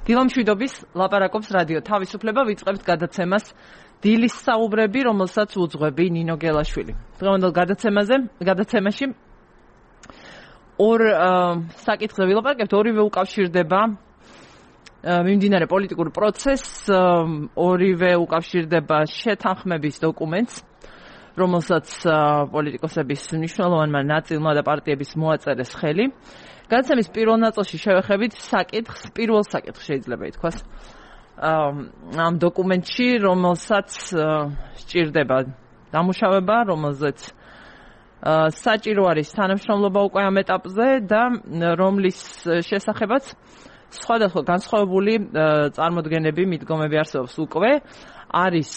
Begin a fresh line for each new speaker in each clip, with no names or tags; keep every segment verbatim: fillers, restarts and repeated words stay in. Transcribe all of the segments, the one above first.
დილამშვიდობის ლაპარაკობს რადიო თავისუფლება ვიწყებთ გადაცემას დილის საუბრები, რომელსაც უძღვები ნინო გელაშვილი. დღევანდელ გადაცემაზე, გადაცემაში ორ საკითხზე ვილაპარაკებთ, ორივე უკავშირდება მიმდინარე პოლიტიკურ პროცესს, ორივე უკავშირდება შეთანხმების დოკუმენტს, რომელსაც პოლიტიკოსების მნიშვნელოვანმა ნაწილმა და პარტიების მოაწერეს ხელი. გადაცემის პირველ ნაწილში შევეხებით საკითხს, პირველ საკითხს შეიძლება ითქვას ამ დოკუმენტში, რომელსაც სჭირდება დამუშავება, რომელზეც საჭირო არის თანამშრომლობა უკვე ამ ეტაპზე და რომლის შესახებაც სხვადასხვა განსხვავებული წარმოდგენები, მიდგომები არსებობს უკვე, არის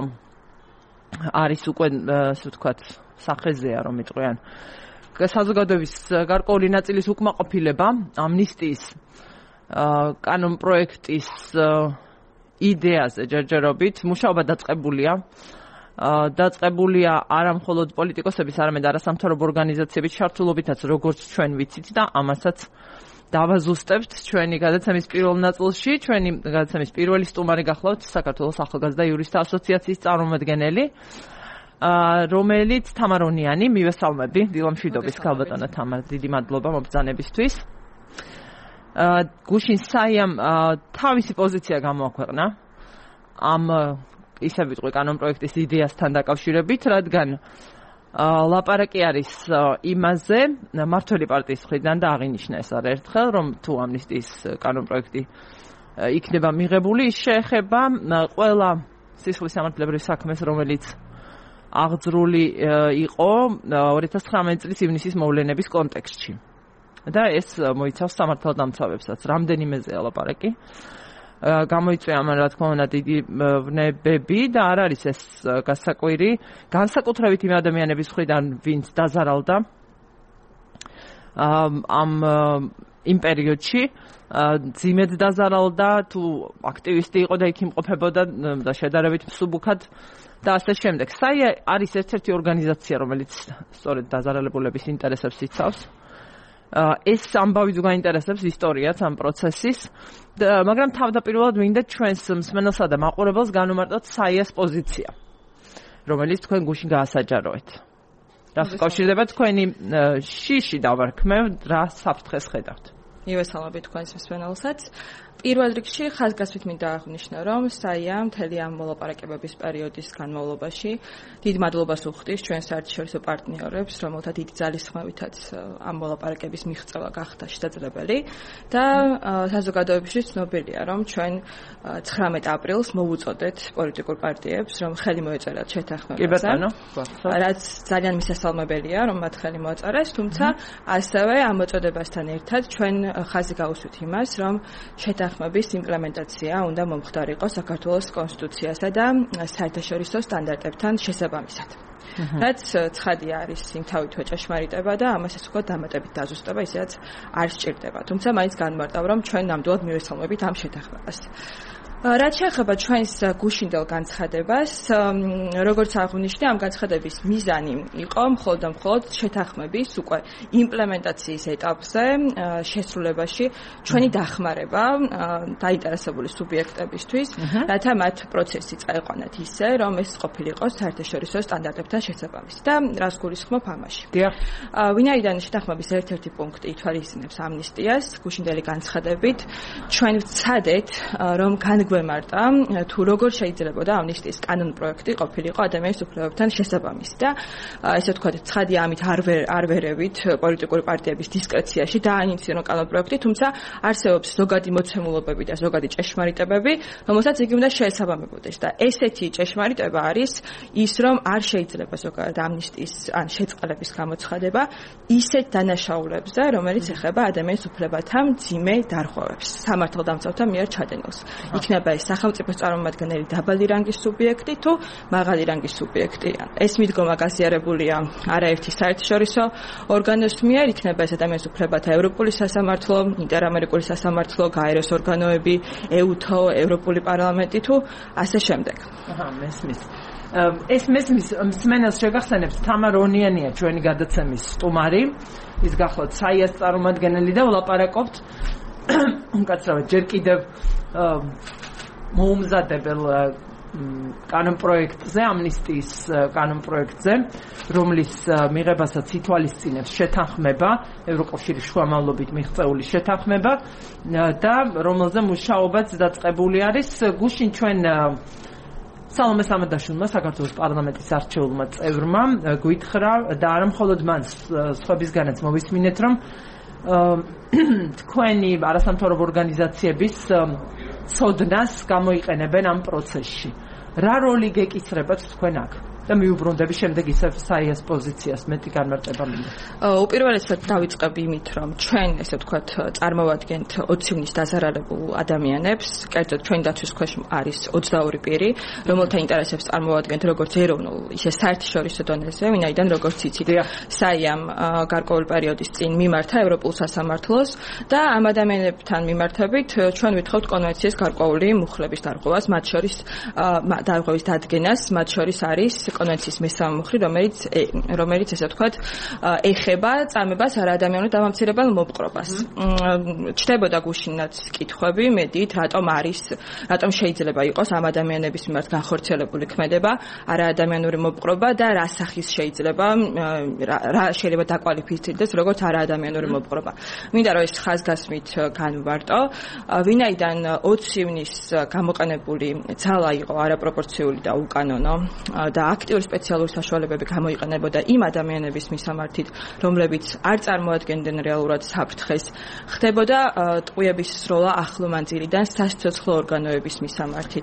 არის უკვე, ასე ვთქვათ, სახეზეა, რომ იტყვიან საზოგადოების გარკვეული ნაწილის უკმაყოფილება ამნისტიის კანონპროექტის იდეაზე ჯერჯერობით. მუშაობა დაწყებულია. დაწყებულია არა მხოლოდ პოლიტიკოსების, არამედ არასამთავრობო ორგანიზაციების ჩართულობითაც, როგორც ჩვენ ვიცით და ამასაც დავაზუსტებთ ჩვენი გადაცემის პირველ ნაწილში. ჩვენი გადაცემის პირველი სტუმარი გახლავთ საქართველოს ახალგაზრდა იურისტთა ასოციაციის წარმომადგენელი, რომელიც თამარონიანი, მივესალმები, დილამშვიდობის ქალბატონო თამარ, დიდი მადლობა მობრძანებისთვის. გუშინ საიამ თავისი პოზიცია გამოაქვეყნა ამ ისე ვიტყვი კანონპროექტის იდეასთან დაკავშირებით, რადგან ლაპარაკი არის იმაზე, მართველი პარტიის მხრიდან და აღინიშნა ეს არაერთხელ, რომ თუ ამნისტიის კანონპროექტი იქნება მიღებული, ის შეეხება ყველა სისხლის სამართლებრივ საქმეს, რომელიც აღძრული იყო ორი ათას ცხრამეტი წლის ივნისის მოვლენების კონტექსტში. და ეს მოიცავს სამართალდამცავებსაც. რამდენიმეზეა ლაპარაკი. გამოიწვია ამან, რა თქმა უნდა, დიდი ვნებები და არ არის ეს გასაკვირი. განსაკუთრებით იმ ადამიანების მხრიდან, ვინც დაზარალდა ამ იმ პერიოდში, ძიმედ დაზარალდა, თუ აქტივისტი იყო და იქ იმყოფებოდა და შედარებით მსუბუქად და ასე შემდეგ. საია არის ერთ-ერთი ორგანიზაცია, რომელიც სწორედ დაზარალებულების ინტერესებს იცავს. ეს ამბავი თუ გაინტერესებს ისტორიაც ამ პროცესის, მაგრამ თავდაპირველად მინდა ჩვენს მსმენელსა და მაყურებელს განუმარტოთ საიას პოზიცია, რომელიც თქვენ გუშინ გაასაჯაროეთ. რას უკავშირდება თქვენი შიში დავარქმევ, რა საფრთხეს ხედავთ?
მივესალმებით თქვენს მსმენელსაც. პირველ რიგში ხაზგასმით მინდა აღვნიშნო, რომ საია მთელი ამ მოლაპარაკებების პერიოდის განმავლობაში დიდ მადლობას უხდის ჩვენ საერთაშორისო პარტნიორებს, რომელთა დიდი ძალისხმევითაც ამ მოლაპარაკების მიღწევა გახდა შესაძლებელი და საზოგადოებისთვის ცნობილია, რომ ჩვენ ცხრამეტ აპრილს მოვუწოდეთ პოლიტიკურ პარტიებს, რომ ხელი მოეწერათ შეთანხმებაზე. რაც ძალიან მისასალმებელია, რომ მათ ხელი მოაწერეს, თუმცა ასევე ამ მოწოდებასთან ერთად ჩვენ ხაზი გავუსვით იმას, რომ შეთანხმების ხმების იმპლემენტაცია უნდა მომხდარიყო საქართველოს კონსტიტუციასა და საერთაშორისო სტანდარტებთან შესაბამისად. რაც ცხადია არის იმ თავითვე ჭეშმარიტება და ამასაც უკვე დამატებით დაზუსტება ისედაც არ სჭირდება. თუმცა მაინც განმარტავ, რომ ჩვენ ნამდვილად მივესალმებით ამ შეთანხმებას. რაც შეეხება ჩვენს გუშინდელ განცხადებას, როგორც აღვნიშნე, ამ განცხადების მიზანი იყო მხოლოდ და მხოლოდ შეთანხმების უკვე იმპლემენტაციის ეტაპზე შესრულებაში ჩვენი დახმარება დაინტერესებული სუბიექტებისთვის, რათა მათ პროცესი წაეყვანათ ისე, რომ ეს ყოფილიყო საერთაშორისო სტანდარტებთან შესაბამისი. და რას გულისხმობ ამაში? ვინაიდან შეთანხმების ერთ-ერთი პუნქტი ითვალისწინებს ამნისტიას, გუშინდელი განცხადებით, ჩვენ ვცადეთ, რომ გვემართა თუ როგორ შეიძლებოდა ამნისტიის კანონპროექტი ყოფილიყო ადამიანის უფლებებთან შესაბამისი და ესე ვთქვათ, ცხადია ამით არ არ ვერევით პოლიტიკური პარტიების დისკრეციაში დააინიციო კანონპროექტი, თუმცა არსებობს ზოგადი მოცემულობები და ზოგადი ჭეშმარიტებები, რომელსაც იგი უნდა შეესაბამებოდეს და ესეთი ჭეშმარიტება არის ის, რომ არ შეიძლება ზოგადად ამნისტიის ან შეწყალების გამოცხადება ისეთ დანაშაულებზე, რომელიც ეხება ადამიანის უფლებათა მძიმე დარღვევებს, სამართალდამცავთა მიერ ჩადენილს. იქნება ეს სახელმწიფოს წარმომადგენელი დაბალი რანგის სუბიექტი თუ მაღალი რანგის სუბიექტი. ეს მიდგომა გაზიარებულია არაერთი საერთაშორისო ორგანოს მიერ, იქნება ეს ადამიანის უფლებათა ევროპული სასამართლო, ინტერამერიკული სასამართლო, გაეროს ორგანოები, ეუთო, ევროპული პარლამენტი თუ ასე შემდეგ.
აჰა, მესმის. ეს მესმის მსმენელს შეგახსენებს თამარ ონიანია ჩვენი გადაცემის სტუმარი, ის გახლავთ საიას წარმომადგენელი და ვლაპარაკობთ უკაცრავად ჯერ კიდევ მოუმზადებელ კანონპროექტზე, ამნისტიის კანონპროექტზე, რომლის მიღებასაც ითვალისწინებს შეთანხმება, ევროკავშირის შუამავლობით მიღწეული შეთანხმება და რომელზე მუშაობაც დაწყებული არის. გუშინ ჩვენ სალომე სამედაშვილმა, საქართველოს პარლამენტის არჩეულმა წევრმა გვითხრა და არა მხოლოდ მან, სხვებისგანაც მოვისმინეთ, რომ თქვენი არასამთავრობო ორგანიზაციების ცოდნას გამოიყენებენ ამ პროცესში. რა როლი გეკისრებათ თქვენ აქ? და მიუბრუნდები შემდეგ ისევ საიას პოზიციას მეტი განმარტება მინდა.
უპირველესად დავიწყებ იმით, რომ ჩვენ ესე ვთქვათ წარმოვადგენთ ოცი ივნის დაზარალებულ ადამიანებს, კერძოდ ჩვენ დაცვის ქვეშ არის ოცდაორი პირი, რომელთა ინტერესებს წარმოვადგენთ როგორც ეროვნულ, ისე საერთაშორისო დონეზე, ვინაიდან როგორც იცით, საიამ გარკვეული პერიოდის წინ მიმართა ევროპულ სასამართლოს და ამ ადამიანებთან მიმართებით ჩვენ ვითხოვთ კონვენციის გარკვეული მუხლების დარღვევას, მათ შორის დარღვევის დადგენას, მათ შორის არის კონვენციის მესამე მუხლი, რომელიც რომელიც ესე ვთქვათ, ეხება წამებას არაადამიანურ დამამცირებელ მოპყრობას. ჩნდებოდა გუშინაც კითხვები, მედით, რატომ არის, რატომ შეიძლება იყოს ამ ადამიანების მიმართ განხორციელებული ქმედება, არაადამიანური მოპყრობა და რა სახის შეიძლება, რა შეიძლება დაკვალიფიცირდეს როგორც არაადამიანური მოპყრობა. მინდა რომ ეს ხაზგასმით განვარტო, ვინაიდან ოცი ივნის გამოყენებული ძალა იყო არაპროპორციული და უკანონო და აქტიური სპეციალური საშუალებები გამოიყენებოდა იმ ადამიანების მისამართით, რომლებიც არ წარმოადგენდნენ რეალურად საფრთხეს, ხდებოდა ტყვიების სროლა ახლომანძილიდან სასიცოცხლო ორგანოების მისამართით.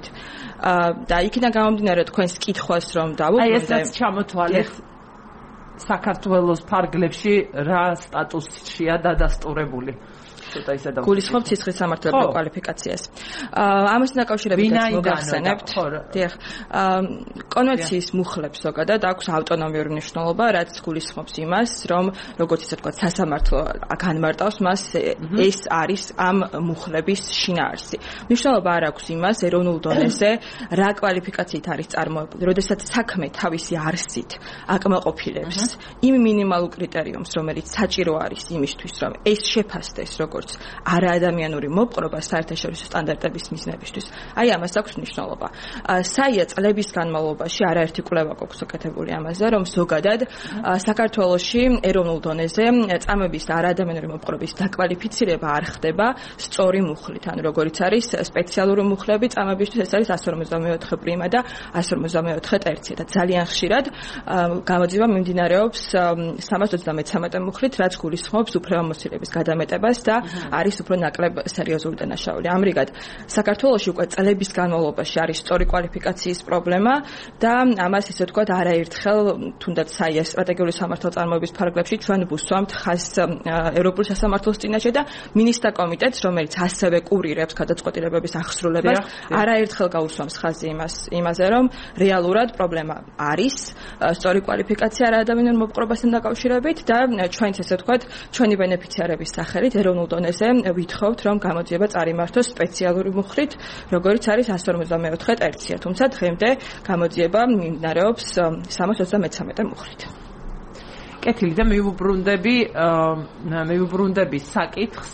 და იქიდან გამომდინარე თქვენს კითხვას რომ დავუბრუნდე.
აი ესაც ჩამოთვალეთ საქართველოს ფარგლებში რა სტატუსშია დადასტურებული.
გულისხმობ ცისხლის სამართლებრივ კვალიფიკაციას. ამასთან დაკავშირებით მოგახსენებთ, დიახ, კონვენციის მუხლებს ზოგადად აქვს ავტონომიური მნიშვნელობა, რაც გულისხმობს იმას, რომ როგორც ისე ვთქვათ, სასამართლო განმარტავს მას, ეს არის ამ მუხლების შინაარსი. მნიშვნელობა არ აქვს იმას, ეროვნულ დონეზე რა კვალიფიკაციით არის წარმოებული, როდესაც საქმე თავისი არსით აკმაყოფილებს იმ მინიმალურ კრიტერიუმს, რომელიც საჭირო არის იმისთვის, რომ ეს შეფასდეს როგორც არაადამიანური მოპყრობა საერთაშორისო სტანდარტების მიზნებისთვის. აი ამას აქვს მნიშვნელობა. საია წლების განმავლობაში არაერთი კვლევა გვაქვს გაკეთებული ამაზე, რომ ზოგადად საქართველოში ეროვნულ დონეზე წამების არაადამიანური მოპყრობის დაკვალიფიცირება არ ხდება სწორი მუხლით, ანუ როგორიც არის სპეციალური მუხლები წამებისთვის, ეს არის εκατს ორმოცდამეოთხე პრიმა და εκατს ორმოცდამეოთხე ტერცია და ძალიან ხშირად გამოძიება მიმდინარეობს სამას ოცდამეცამეტე მუხლით, რაც გულისხმობს უფლებამოსილების გადამეტებას და არის უფრო ნაკლებ სერიოზული დანაშაული. ამრიგად, საქართველოში უკვე წლების განმავლობაში არის სწორი კვალიფიკაციის პრობლემა და ამას ისე ვთქვათ, არაერთხელ თუნდაც საიას სტრატეგიული სამართალწარმოების ფარგლებში ჩვენ ვუსვამთ ხაზს ევროპულ სასამართლოს წინაშე და მინისტრთა კომიტეტს, რომელიც ასევე კურირებს გადაწყვეტილებების ახსრულებას, არაერთხელ გაუსვამს ხაზი იმას, იმაზე, რომ რეალურად პრობლემა არის სწორი კვალიფიკაცია არაადამიანურ მოპყრობასთან დაკავშირებით და ჩვენც ესე ვთქვათ, ჩვენი ბენეფიციარების სახელით ეროვნულ დონეზე ვითხოვთ, რომ გამოძიება წარიმართოს სპეციალური მუხლით, როგორც არის εκατს ორმოცდამეოთხე ტერცია, თუმცა დღემდე გამოძიება მიმდინარეობს სამას ოცდამეცამეტე მუხლით.
კეთილი და მიუბრუნდები, მიუბრუნდები საკითხს,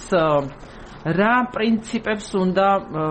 რა პრინციპებს უნდა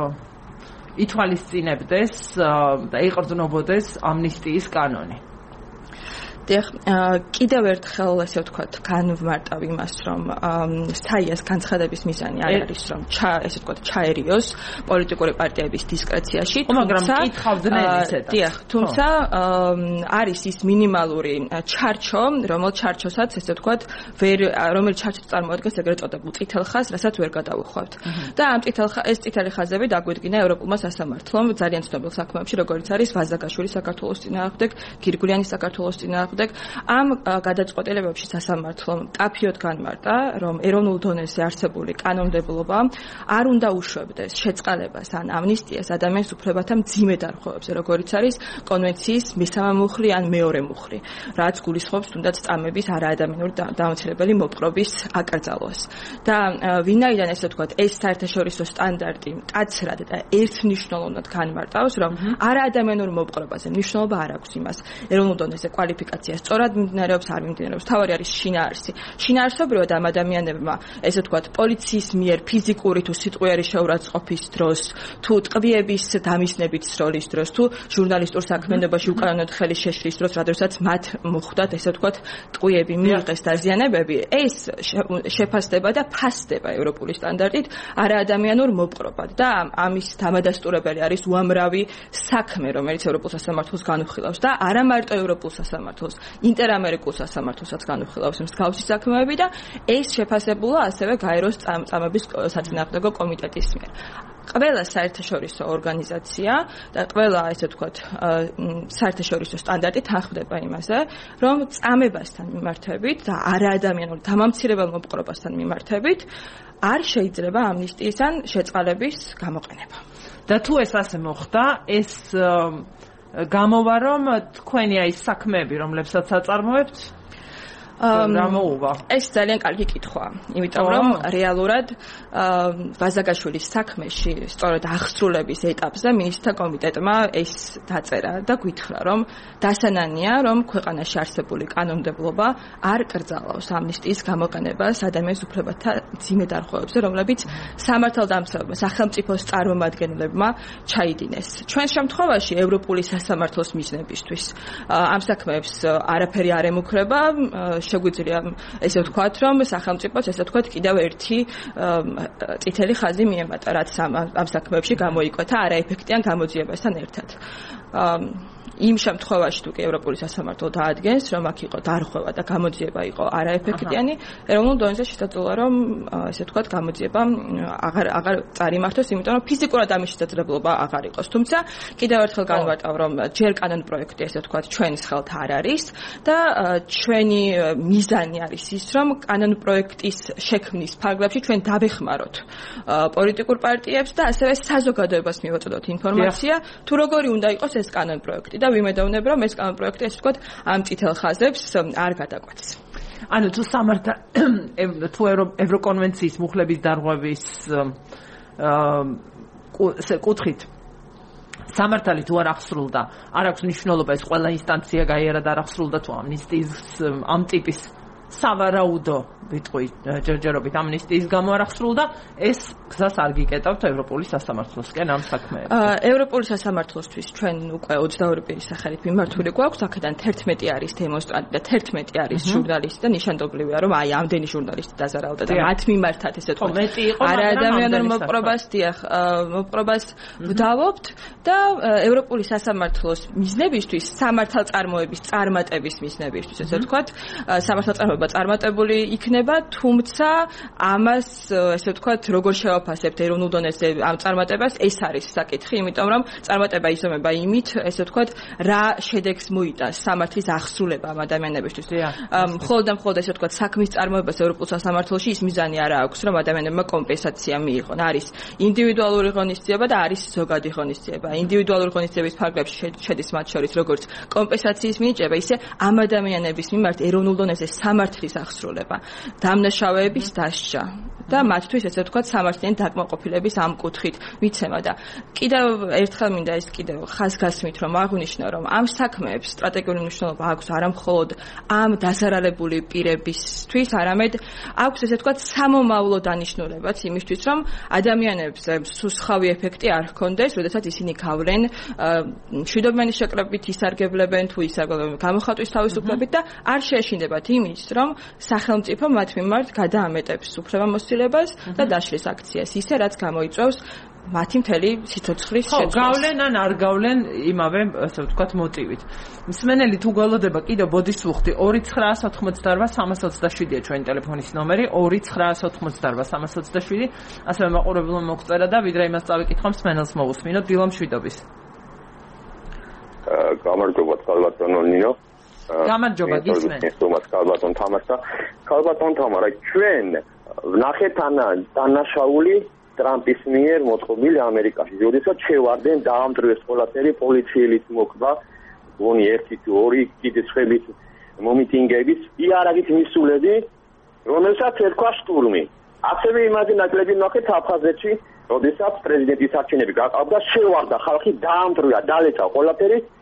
ითვალისწინებდეს და იყრდნობოდეს ამნისტიის კანონი.
დიახ, კიდევ ერთხელ ესე ვთქვათ, განვმარტავ იმას, რომ საიას განცხადების მიზანი არ არის, რომ ესე ვთქვათ, ჩაერიოს პოლიტიკური პარტიების დისკრეციაში,
მაგრამ კითხავდნენ ისედაც.
დიახ, თუმცა არის ის მინიმალური ჩარჩო, რომელ ჩარჩოსაც ესე ვთქვათ, ვერ რომელ ჩარჩოს წარმოადგენს ეგრეთ წოდებულ წითელ ხაზს, რასაც ვერ გადავუხვავთ. და ამ წითელ ეს წითელი ხაზები დაგვიდგინა ევროპულმა სასამართლომ ძალიან ცნობილ საქმეებში, როგორც არის ვაზაგაშვილის საქართველოს წინააღმდეგ, გირგულიანის საქართველოს წინააღმდეგ. ამ გადაწყვეტილებებში სასამართლომ ტაფიოდ განმარტა, რომ ეროვნულ დონეზე არსებული კანონმდებლობა არ უნდა უშვებდეს შეწყალებას ან ამნისტიას ადამიანის უფლებათა მძიმე დარღვევებზე, როგორც არის კონვენციის მესამე მუხლი ან მეორე მუხლი, რაც გულისხმობს თუნდაც წამების არაადამიანური დამამცირებელი მოპყრობის აკრძალვას. და ვინაიდან ესე ვთქვათ, ეს საერთაშორისო სტანდარტი მკაცრად და ერთმნიშვნელოვნად განმარტავს, რომ არაადამიანურ მოპყრობაზე მნიშვნელობა არ აქვს იმას, ეროვნულ დონეზე კვალიფიკაცია ორგანიზაცია სწორად მიმდინარეობს, არ მიმდინარეობს. თავარი არის შინაარსი. შინაარსობრივად ამ ადამიანებმა, ესე ვთქვათ, პოლიციის მიერ ფიზიკური თუ სიტყვიერი შეურაცხყოფის დროს, თუ ტყვიების დამისნებით სროლის დროს, თუ ჟურნალისტურ საქმიანობაში უკანონოდ ხელი შეშლის დროს, რადგანაც მათ მოხვდათ, ესე ვთქვათ, ტყვიები მიიღეს დაზიანებები, ეს შეფასდება და ფასდება ევროპული სტანდარტით არაადამიანურ მოპყრობად და ამის დამადასტურებელი არის უამრავი საქმე, რომელიც ევროპულ სასამართლოს განუხილავს და არა მარტო ევროპულ სასამართლოს, ინტერამერიკულ სასამართლოსაც განუხილავს მსგავსი საქმეები და ეს შეფასებულა ასევე გაეროს წამების საწინააღმდეგო კომიტეტის მიერ. ყველა საერთაშორისო ორგანიზაცია და ყველა, ესე ვთქვათ, საერთაშორისო სტანდარტი თანხმდება იმაზე, რომ წამებასთან მიმართებით და არაადამიანურ დამამცირებელ მოპყრობასთან მიმართებით არ შეიძლება ამნისტიისგან შეწყალების გამოყენება.
და თუ ეს ასე მოხდა, ეს გამოვა, რომ თქვენი აი საქმეები, რომლებსაც აწარმოებთ, რა მოუვა?
ეს ძალიან კარგი კითხვაა, იმიტომ რომ რეალურად ბაზაგაშვილის საქმეში, სწორედ აღსრულების ეტაპზე მინისტრთა კომიტეტმა ეს დაწერა და გითხრა, რომ დასანანია, რომ ქვეყანაში არსებული კანონმდებლობა არ კრძალავს ამნისტიის გამოყენებას ადამიანის უფლებათა მძიმე დარღვევებზე, რომლებიც სამართალდამცავებმა, სახელმწიფოს წარმომადგენლებმა ჩაიდინეს. ჩვენ შემთხვევაში ევროპული სასამართლოს მიზნებისთვის ამ საქმეებს არაფერი არ ემუქრება, შეგვიძლია ესე ვთქვათ, რომ სახელმწიფოს ესე ვთქვათ კიდევ ერთი წითელი ხაზი მიემატა, რაც ამ საქმეებში გამოიკვეთა არაეფექტიან გამოძიებასთან ერთად. იმ შემთხვევაში თუ კი ევროპული სასამართლო დაადგენს, რომ აქ იყო დარღვევა და გამოძიება იყო არაეფექტიანი, ეროვნულ დონეზე შესაძლოა, რომ ესე ვთქვათ, გამოძიება აღარ აღარ წარიმართოს, იმიტომ რომ ფიზიკურად ამის შესაძლებლობა აღარ იყოს. თუმცა კიდევ ერთხელ განვარტავ, რომ ჯერ კანონ პროექტი ესე ვთქვათ, ჩვენს ხელთ არ არის და ჩვენი მიზანი არის ის, რომ კანონ პროექტის შექმნის ფარგლებში ჩვენ დავეხმაროთ პოლიტიკურ პარტიებს და ასევე საზოგადოებას მივაწოდოთ ინფორმაცია, თუ როგორი უნდა იყოს ეს კანონ პროექტი და ვიმედოვნებ, რომ ეს კანონ პროექტი ესე ვთქვათ, ამ წითელ ხაზებს არ გადაკვეთს.
ანუ თუ სამართა თუ ევროკონვენციის მუხლების დარღვევის კუთხით სამართალი თუ არ აღსრულდა, არ აქვს მნიშვნელობა ეს ყველა ინსტანცია გაიარა და არ აღსრულდა თუ ამნისტიის ამ ტიპის სავარაუდო ვიტყვი ჯერჯერობით ამნისტიის გამო არ აღსრულდა, ეს გზას არ გიკეტავთ ევროპული სასამართლოსკენ ამ საქმეებს.
ევროპული სასამართლოსთვის ჩვენ უკვე ოცდაორი პირის სახელით მიმართული გვაქვს, აქედან თერთმეტი არის დემონსტრანტი და თერთმეტი არის ჟურნალისტი და ნიშანდობლივია, რომ აი ამდენი ჟურნალისტი დაზარალდა და მათ მიმართად ესე თქვა. არაადამიანურ მოპყრობას, დიახ, მოპყრობას ვდავობთ და ევროპული სასამართლოს მიზნებისთვის, სამართალწარმოების წარმატების მიზნებისთვის, ესე ვთქვათ, სამართალწარმოება წარმატებული იქნება, თუმცა ამას ესე ვთქვათ, როგორ შევაფასებთ ეროვნულ დონეზე ამ წარმატებას, ეს არის საკითხი, იმიტომ რომ წარმატება იზომება იმით, ესე ვთქვათ, რა შედეგს მოიტანს სამართლის აღსრულება ამ ადამიანებისთვის. მხოლოდ და მხოლოდ ესე ვთქვათ, საქმის წარმოებას ევროპულ სასამართლოში ის მიზანი არ აქვს, რომ ადამიანებმა კომპენსაცია მიიღონ. არის ინდივიდუალური ღონისძიება და არის ზოგადი ღონისძიება. ინდივიდუალური ღონისძიების ფარგლებში შედის მათ შორის როგორც კომპენსაციის მინიჭება, ისე ამ ადამიანების მიმართ ეროვნულ დონეზე სამართლის აღსრულება, დამნაშავეების დასჯა და მათთვის ესე ვთქვათ, სამართლიანი დაკმაყოფილების ამ კუთხით მიცემა და კიდევ ერთხელ მინდა ეს კიდევ ხაზგასმით რომ აღვნიშნო, რომ ამ საქმეებს სტრატეგიული მნიშვნელობა აქვს არა მხოლოდ ამ დაზარალებული პირებისთვის, არამედ აქვს ესე ვთქვათ, სამომავლო დანიშნულებაც იმისთვის, რომ ადამიანებს სუსხავი ეფექტი არ ჰქონდეს, როდესაც ისინი გავლენ მშვიდობიანი შეკრებით ისარგებლებენ თუ ისარგებლებენ გამოხატვის თავისუფლებით და არ შეეშინდებათ იმის, რომ სახელმწიფო მათ მიმართ გადაამეტებს უფლებამოსილებას და დაშლის აქციას, ისე რაც გამოიწვევს მათი მთელი სიცოცხლის შეცვლას.
გავლენ ან არ გავლენ იმავე, ასე ვთქვათ, მოტივით. მსმენელი თუ გველოდება კიდევ ბოდიშს ვუხდი ორი ცხრაას ოთხმოცდაორვა სამას ოცდაშვიდია ჩვენი ტელეფონის ნომერი ორი ცხრაას ოთხმოცდაორვა სამას ოცდაშვიდი. ასევე მაყურებელმა მოგწერა და ვიდრე იმას წავიკითხო მსმენელს მოვუსმინოთ. დილო მშვიდობის.
გამარჯობა ქალბატონო ნინო.
გამარჯობა გისმენთ.
თომას ქალბატონ თამაშა. ქალბატონ თამარა ჩვენ ვნახეთ დანაშაული ტრამპის მიერ მოწყობილი ამერიკაში. როდესაც შევარდენ დაამტრივეს ყველაფერი პოლიციელით მოკვდა, გონი ერთი თუ ორი კიდე ცხებით მომიტინგების, იარაღით მისულები, რომელსაც ერქვა შტურმი. ასევე იმაზე ნაკლები ვნახეთ აფხაზეთში, როდესაც პრეზიდენტის არჩევნები გაყავდა, შევარდა ხალხი, დაამტრივა, დალეცა ყველაფერი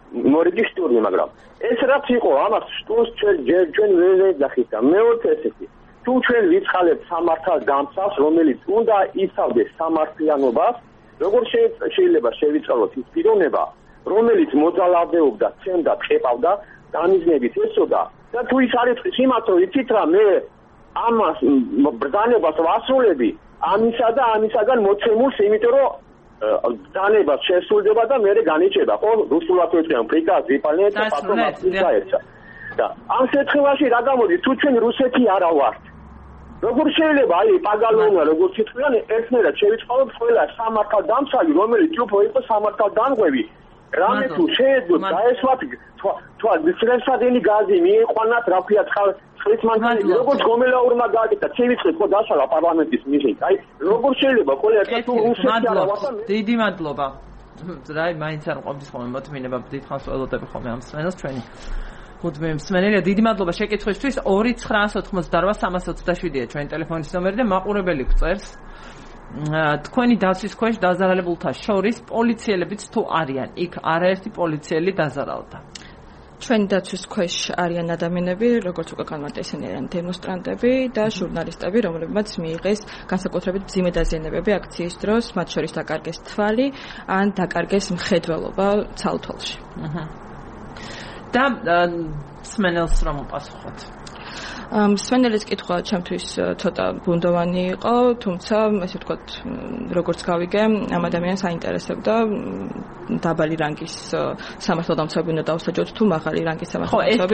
მორიგი შტურმი, მაგრამ ეს რაც იყო, ამას შტურს ჩვენ ჯერ ჩვენ ვერ ვეძახით და მეორე ესეთი. თუ ჩვენ ვიწყალებთ სამართალ დამცავს, რომელიც უნდა იცავდეს სამართლიანობას, როგორ შეიძლება შევიწყალოთ ის პიროვნება, რომელიც მოძალავდებდა, ცემდა, ხეპავდა, დამიზნებით ესოდა და თუ ის არის იმათ, რომ იცით რა მე ამას ბრძანებას ვასრულები ამისა და ამისაგან მოცემულს, იმიტომ რომ ბრძანება შესრულდება და მე განიჭება, ხო, რუსულად ვეწიან პრიკაზ ვიპალეთ და პატრონატი გაერჩა. და ამ შემთხვევაში რა გამოდის, თუ ჩვენ რუსეთი არა ვართ. როგორ შეიძლება აი პაგალონა როგორც იტყვიან, ერთნაირად შევიწყალოთ ყველა სამართალ დამცავი, რომელიც უფრო იყო სამართალ დამღვევი. რამე თუ შეეძლოთ დაესვათ თქვა ცრემსადენი გაზი მიიყვანათ, რა ქვია წყლის მანქანები, როგორც გომელაურმა გააკეთა, ცივიწყლით ხო დაშალა პარლამენტის მიზნით. აი როგორ შეიძლება ყველა ერთად თუ რუსეთი არა ვართ.
დიდი მადლობა. რა მაინც არ ყოფნის ხოლმე მოთმინება დიდხანს ველოდები ხოლმე ამ სცენას ჩვენი. მუდმივ მსმენელია, დიდი მადლობა შეკითხვისთვის. ორი ცხრაას ოთხმოცდაოთხ სამას ოცდაშვიდია ჩვენი ტელეფონის ნომერი და მაყურებელი გვწერს. თქვენი დასვის ქვეშ დაზარალებულთა შორის პოლიციელებიც თუ არიან, იქ არაერთი პოლიციელი დაზარალდა.
ჩვენი დაცვის ქვეშ არიან ადამიანები, როგორც უკვე განმარტა, ისინი არიან დემონსტრანტები და ჟურნალისტები, რომლებმაც მიიღეს განსაკუთრებით მძიმე დაზიანებები აქციის დროს, მათ შორის დაკარგეს თვალი ან დაკარგეს მხედველობა ცალთვალში.
და სმენელს რომ უპასუხოთ.
სმენელის კითხვა ჩემთვის ცოტა ბუნდოვანი იყო, თუმცა ესე ვთქვათ, როგორც გავიგე, ამ ადამიანს აინტერესებდა დაბალი რანგის სამართალ დამცავი უნდა დავსაჯოთ თუ მაღალი რანგის სამართალ დამცავი,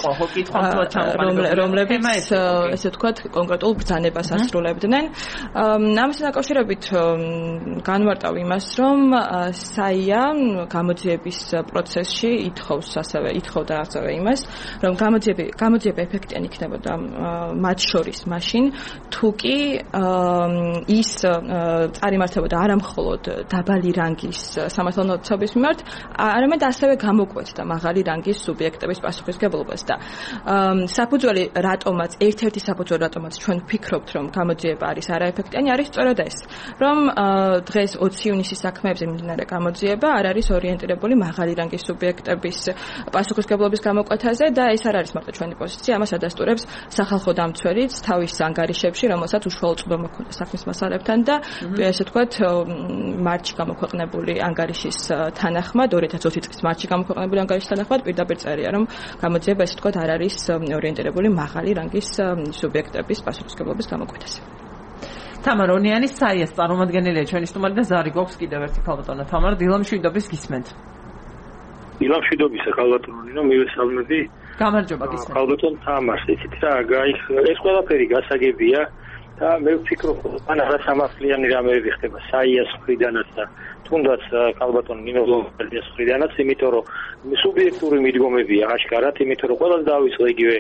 რომლებიც ესე ვთქვათ, კონკრეტულ ბრძანებას ასრულებდნენ. ამასთან დაკავშირებით განმარტავ იმას, რომ საია გამოძიების პროცესში ითხოვს ასევე ითხოვდა ასევე იმას, რომ გამოძიები გამოძიება ეფექტიანი იქნება მათ შორის მაშინ თუ კი ის წარიმართებოდა არა მხოლოდ დაბალი რანგის სამართალ დამცავების მიმართ, არამედ ასევე გამოკვეთდა მაღალი რანგის სუბიექტების პასუხისმგებლობას და საფუძველი რატომაც ერთ-ერთი საფუძველი რატომაც ჩვენ ვფიქრობთ, რომ გამოძიება არის არაეფექტიანი, არის სწორედ ეს, რომ დღეს ოცი ივნისის საქმეებზე მიმდინარე გამოძიება არ არის ორიენტირებული მაღალი რანგის სუბიექტების პასუხისმგებლობის გამოკვეთაზე და ეს არ არის მარტო ჩვენი პოზიცია, ამას ადასტურებს სახალხო დამცველიც თავის ანგარიშებში, რომელსაც უშუალო წვდომა ჰქონდა საქმის მასალებთან და ესე ვთქვათ, მარტში გამოქვეყნებული ანგარიშის თანახმად, ორი ათას ოცი წლის მარტში გამოქვეყნებული ანგარიშის თანახმად პირდაპირ წერია, რომ გამოძიება ესე ვთქვათ არ არის ორიენტირებული მაღალი რანგის სუბიექტების პასუხისმგებლობის გამოკვეთაზე.
თამარ ონიანი საიას წარმომადგენელია ჩვენი სტუმარი და ზარი გვაქვს კიდევ ერთი ქალბატონო თამარ დილამშვიდობის გისმენთ.
დილამშვიდობისა ქალბატონო, რომ მივესალმები.
გამარჯობა გისმენთ.
ქალბატონ თამარს, იცით რა, ეს ყველაფერი გასაგებია და მე ვფიქრობ, ან არასამართლიანი რამეები ხდება საიას მხრიდანაც და თუნდაც ქალბატონ ნინო ლომბერგის მხრიდანაც, იმიტომ რომ სუბიექტური მიდგომებია აშკარად, იმიტომ რომ ყველას დავიწყო იგივე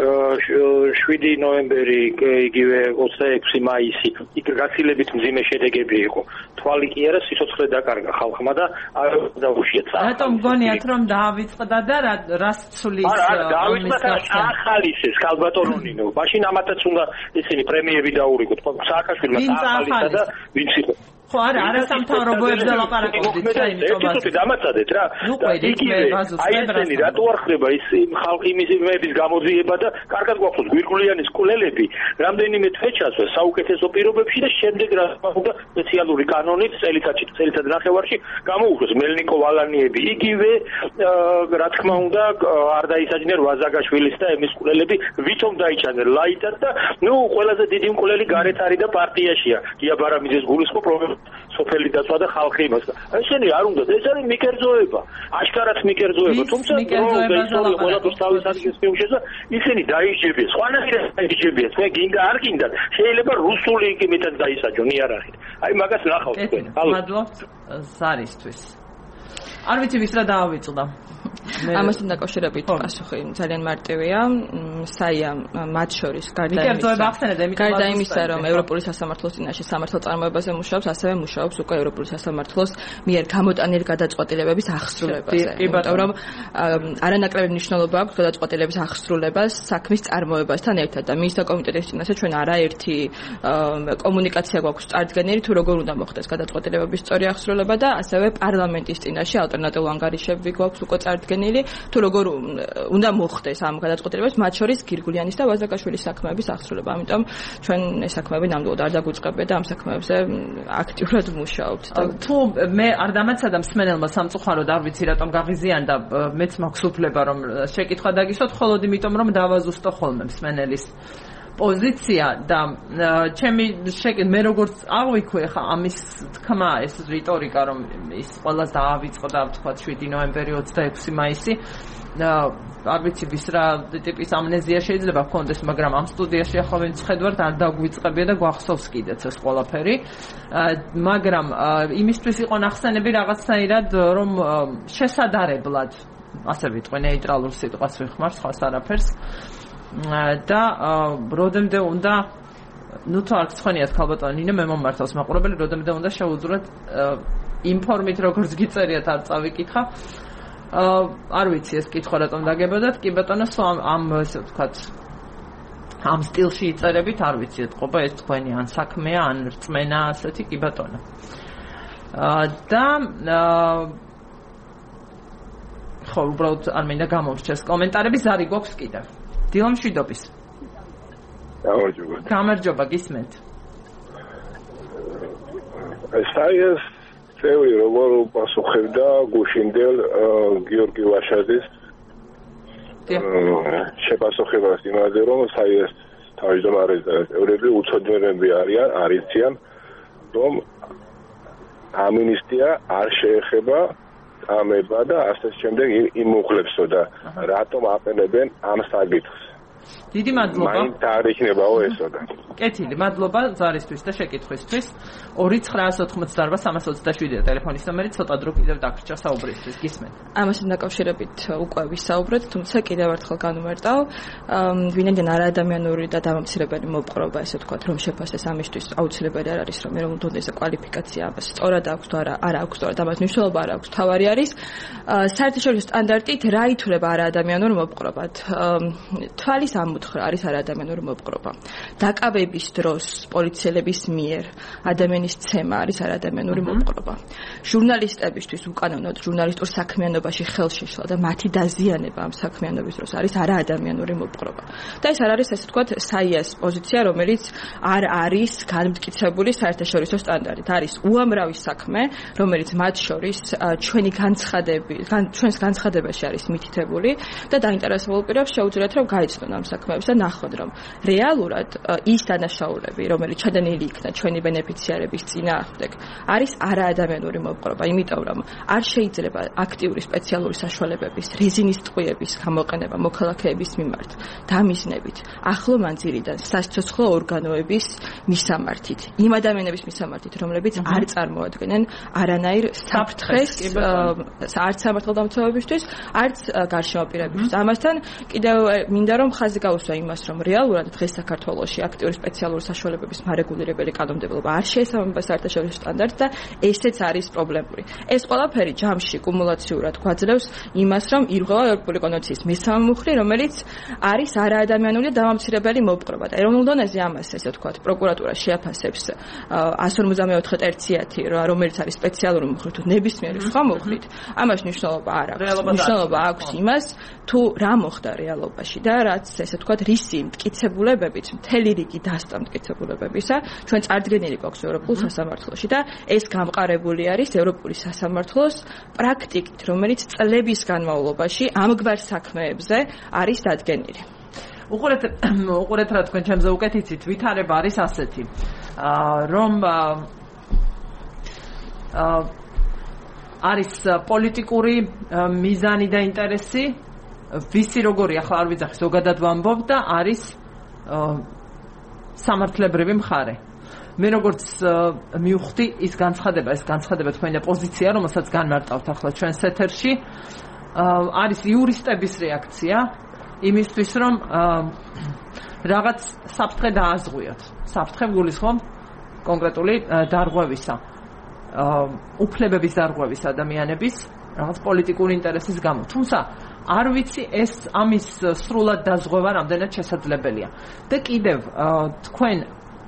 შვიდი ნოემბერი, იგივე ოცდაექვსი მაისი, იქ გაცილებით მძიმე შედეგები იყო. თვალი კი არა, სიცოცხლე დაკარგა ხალხმა და არ დაუშიეთ.
რატომ გონიათ რომ დაავიწყდა და რას ცulis
არა, დაავიწყდა ახალისეს ქალბატონო ნინო. მაშინ ამათაც უნდა ისინი პრემიები დაურიგოთ. სააკაშვილმა ახალისა და ვინც იყო
ხო არა არასამთავრობოებს დალაპარაკობდით რა იმიტომაც
ეთიკეტი დამაცადეთ რა
და იგივე
აი ესენი რატო არ ხდება ის ხალხი მიზიმების გამოძიება და კარგად გვაქვს გვირგვლიანი სკოლელები რამდენიმე თვე ჩასვა საუკეთესო პირობებში და შემდეგ რა უნდა სპეციალური კანონით წელიწადში წელიწად ნახევარში გამოუშვეს მელნიკო ვალანიები იგივე რა თქმა უნდა არ დაისაჯნენ ვაზაგაშვილის და ემის სკოლელები ვითომ დაიჩანენ ლაიტად და ნუ ყველაზე დიდი მკვლელი გარეთ არის და პარტიაშია გია ბარამიძის გულისხმობ პრობლემა სოფელი დაცვა და ხალხი იმას და ესენი არ უნდა ეს არის მიკერძოება აშკარად მიკერძოება თუმცა ისტორია ყველაფერს თავის ადგილს მიუშვეს და ისინი დაიჯებიან სხვანაირად დაიჯებიან მე გინდა არ გინდა შეიძლება რუსული იგი მეტად დაისაჯონ იარაღით აი მაგას ნახავთ თქვენ
მადლობთ ზარისთვის არ ვიცი ვის რა დაავიწყდა
ამასთან დაკავშირებით პასუხი ძალიან მარტივია. საია მათ შორის გარდა იმისა, რომ ევროპული სასამართლოს წინაშე სამართალ წარმოებაზე მუშაობს, ასევე მუშაობს უკვე ევროპული სასამართლოს მიერ გამოტანილი გადაწყვეტილებების აღსრულებაზე. იმიტომ რომ არანაკლები მნიშვნელობა აქვს გადაწყვეტილების აღსრულებას საქმის წარმოებასთან ერთად და მინისტრთა კომიტეტის წინაშე ჩვენ არაერთი კომუნიკაცია გვაქვს წარდგენილი თუ როგორ უნდა მოხდეს გადაწყვეტილებების სწორი აღსრულება და ასევე პარლამენტის წინაშე ალტერნატიული ანგარიშები გვაქვს უკვე წარდგენილი თუ როგორ უნდა მოხდეს ამ გადაწყვეტილებას მათ შორის გირგულიანის და ვაზაკაშვილის საქმეების აღსრულება. ამიტომ ჩვენ ეს საქმეები ნამდვილად არ დაგვიწყებია და ამ საქმეებზე აქტიურად მუშაობთ.
თუ მე არ დამეცადა მსმენელმა სამწუხაროდ არ ვიცი რატომ გაღიზიანდა მეც მაქვს უფლება რომ შეკითხვა დაგისვათ მხოლოდ იმიტომ რომ დავაზუსტო ხოლმე მსმენელის პოზიცია და ჩემი მე როგორც აღვიქვი ხა ამის თქმა ეს რიტორიკა რომ ის ყველას დაავიწყდა თქვა შვიდი ნოემბერი ოცდაექვსი მაისი არ ვიცი ვის რა ტიპის ამნეზია შეიძლება გქონდეს მაგრამ ამ სტუდიაში ახლა ვინც ხედავთ არ დაგვიწყებია და გვახსოვს კიდეც ეს ყველაფერი მაგრამ იმისთვის იყო ნახსენები რაღაცნაირად რომ შესადარებლად ასე ვიტყვი ნეიტრალურ სიტყვას ვიხმარ სხვას არაფერს და როდემდე უნდა ნუ თუ არ გცხონიათ ქალბატონო ნინო მე მომართავს მაყურებელი როდემდე უნდა შეუძუროთ ინფორმით როგორც გიწერიათ არ წავიკითხა არ ვიცი ეს კითხვა რატომ დაგებოდათ კი ბატონო ამ ესე ვთქვათ ამ სტილში იწერებით არ ვიცი ეთყობა ეს თქვენი ან საქმეა ან რწმენა ასეთი კი ბატონო და ხო უბრალოდ არ მინდა გამომრჩეს კომენტარები ზარი გვაქვს კიდევ დილა მშვიდობის გამარჯობა გამარჯობა გისმენთ
ეს წევრი როგორ პასუხებდა გუშინდელ გიორგი ვაშაძის შეპასუხებას იმაზე რომ საიეს თავმჯდომარეს და წევრები უცოდნელები არიან არიციან რომ ამინისტია არ შეეხება ამება და ასე შემდეგ იმ უხლებსო და რატომ აყენებენ ამ საკითხს
დიდი მადლობა
მაინც არ იქნებაო ესო და
კეთილი მადლობა ზარისთვის და შეკითხვისთვის ორი ცხრაას ოთხმოცდაარბა სამას ოცდაშვიდი ტელეფონის ნომერი ცოტა დრო კიდევ დაგრჩა საუბრისთვის გისმენთ
ამასთან დაკავშირებით უკვე ვისაუბრეთ თუმცა კიდევ ერთხელ განვმარტავ ვინაიდან არაადამიანური და დამამცირებელი მოპყრობა ესე ვთქვათ რომ შეფასდეს ამისთვის აუცილებელი არ არის რომ ეროვნულ დონეზე კვალიფიკაცია ამას სწორად აქვს თუ არა არა აქვს სწორად ამას მნიშვნელობა არ აქვს თავარი არის საერთაშორისო სტანდარტით რა ითვლება არაადამიანურ მოპყრობად თვალის ამოთხრა არის არაადამიანური მოპყრობა. დაკავების დროს პოლიციელების მიერ ადამიანის ცემა არის არაადამიანური მოპყრობა. ჟურნალისტებისთვის უკანონოდ ჟურნალისტურ საქმიანობაში ხელშეშლა და მათი დაზიანება ამ საქმიანობის დროს არის არაადამიანური მოპყრობა. და ეს არ არის ასე ვთქვათ საიას პოზიცია, რომელიც არ არის განმტკიცებული საერთაშორისო სტანდარტით. არის უამრავი საქმე, რომელიც მათ შორის ჩვენი განცხადები, ჩვენს განცხადებაში არის მითითებული და დაინტერესებულ პირებს შეუძლიათ რომ გაიცნონ ამ საქმეებს და ნახონ რომ რეალურად ის დანაშაულები, რომელიც ჩადენილი იქნა ჩვენი ბენეფიციარების წინააღმდეგ, არის არაადამიანური მოპყრობა, იმიტომ რომ არ შეიძლება აქტიური სპეციალური საშუალებების, რეზინის ტყვიების გამოყენება მოქალაქეების მიმართ დამიზნებით, ახლო მანძილიდან სასიცოცხლო ორგანოების მისამართით, იმ ადამიანების მისამართით, რომლებიც არ წარმოადგენენ არანაირ საფრთხეს არც სამართალდამცავებისთვის, არც გარშემო პირებისთვის. ამასთან კიდევ მინდა რომ ხაზი გაუსვა იმას, რომ რეალურად დღეს საქართველოში აქტიური სპეციალური საშუალებების მარეგულირებელი კანონმდებლობა არ შეესაბამება საერთაშორისო სტანდარტს და ესეც არის პრობლემური. ეს ყველაფერი ჯამში კუმულაციურად გვაძლევს იმას, რომ ირღვევა ევროპული კონვენციის მესამე მუხლი, რომელიც არის არაადამიანური და დამამცირებელი მოპყრობა. და ეროვნულ დონეზე ამას, ესე ვთქვათ, პროკურატურა შეაფასებს εκατს ორმოცდამეოთხე ტერციათი, რომელიც არის სპეციალური მუხლი თუ ნებისმიერი სხვა მუხლით, ამას მნიშვნელობა არ აქვს. მნიშვნელობა აქვს იმას, თუ რა მოხდა რეალობაში და რაც ესე ვთქვათ, რისი მტკიცებულებებით, მთელი რიგი დასტა მტკიცებულებებისა, ჩვენ წარდგენილი გვაქვს ევროპულ სასამართლოში და ეს გამყარებული არის ევროპული სასამართლოს პრაქტიკით, რომელიც წლების განმავლობაში ამგვარ საქმეებზე არის დადგენილი.
უყურეთ, უყურეთ რა თქვენ ჩემზე უკეთ იცით, ვითარება არის ასეთი, რომ არის პოლიტიკური მიზანი და ინტერესი ვისი როგორი ახლა არ ვიძახი ზოგადად ვამბობ და არის სამართლებრივი მხარე. მე როგორც მივხვდი ის განცხადება, ეს განცხადება თქვენი პოზიცია, რომელსაც განმარტავთ ახლა ჩვენს ეთერში, არის იურისტების რეაქცია იმისთვის, რომ რაღაც საფრთხე დააზღვიოთ. საფრთხე გულისხმობ კონკრეტული დარღვევისა, უფლებების დარღვევის ადამიანების რაღაც პოლიტიკური ინტერესის გამო. თუმცა არ ვიცი ეს ამის სრულად დაზღვევა რამდენად შესაძლებელია. და კიდევ თქვენ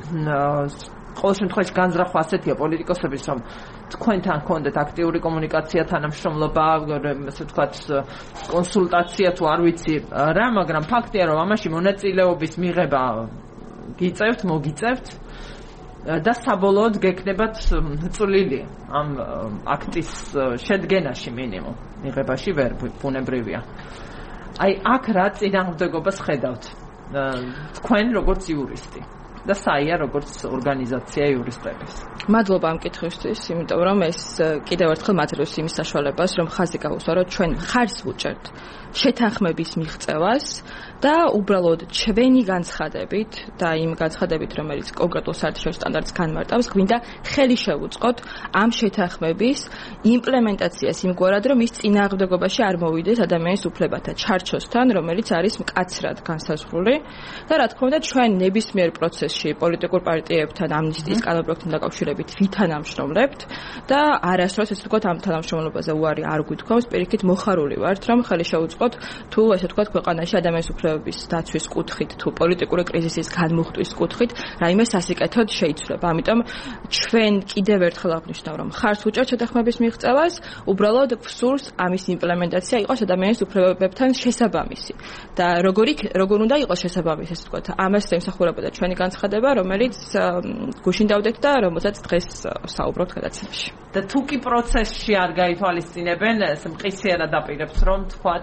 ყოველ შემთხვევაში განზრახვა ასეთია პოლიტიკოსების, რომ თქვენთან გქონდეთ აქტიური კომუნიკაცია, თანამშრომლობა, ასე ვთქვათ, კონსულტაცია თუ არ ვიცი რა, მაგრამ ფაქტია, რომ ამაში მონაწილეობის მიღება გიწევთ, მოგიწევთ და საბოლოოდ გექნებათ წვლილი ამ აქტის შედგენაში მინიმუმ მიღებაში ვერ ბუნებრივია. აი აქ რა წინააღმდეგობას ხედავთ თქვენ როგორც იურისტი და საია როგორც ორგანიზაცია იურისტების?
მადლობა ამ კითხვისთვის, იმიტომ რომ ეს კიდევ ერთხელ მაძლევს იმის საშუალებას, რომ ხაზი გაუსვა, რომ ჩვენ ხარს ვუჭერთ შეთანხმების მიღწევას და უბრალოდ ჩვენი განცხადებით და იმ განცხადებით, რომელიც კონკრეტულ საერთაშორისო სტანდარტს განმარტავს, გვინდა ხელი შევუწყოთ ამ შეთანხმების იმპლემენტაციას იმგვარად, რომ ის წინააღმდეგობაში არ მოვიდეს ადამიანის უფლებათა ჩარჩოსთან, რომელიც არის მკაცრად განსაზღვრული და რა თქმა უნდა, ჩვენ ნებისმიერ პროცესში პოლიტიკურ პარტიებთან ამნისტიის კანონპროექტთან დაკავშირებით ვითანამშრომლებთ და არასდროს ესე ვთქვათ ამ თანამშრომლობაზე უარი არ გვითქვამს, პირიქით მოხარული ვართ, რომ ხელი შევუწყოთ თუ ესე ვთქვათ ქვეყანაში ადამიანის უფლებების დაცვის კუთხით თუ პოლიტიკური კრიზისის განმუხტვის კუთხით რაიმე სასიკეთოდ შეიცვლება. ამიტომ ჩვენ კიდევ ერთხელ აღნიშნავ, რომ ხარს უჭერთ შეთანხმების მიღწევას, უბრალოდ გვსურს ამის იმპლემენტაცია იყოს ადამიანის უფლებებთან შესაბამისი. და როგორი როგორ უნდა იყოს შესაბამისი, ესე ვთქვათ, ამას ემსახურებოდა ჩვენი განცხადება, რომელიც გუშინ დავდეთ და რომელსაც დღეს საუბრობთ გადაცემაში.
და თუ კი პროცესში არ გაითვალისწინებენ, ეს მყისიერად დაპირებს, რომ თქვათ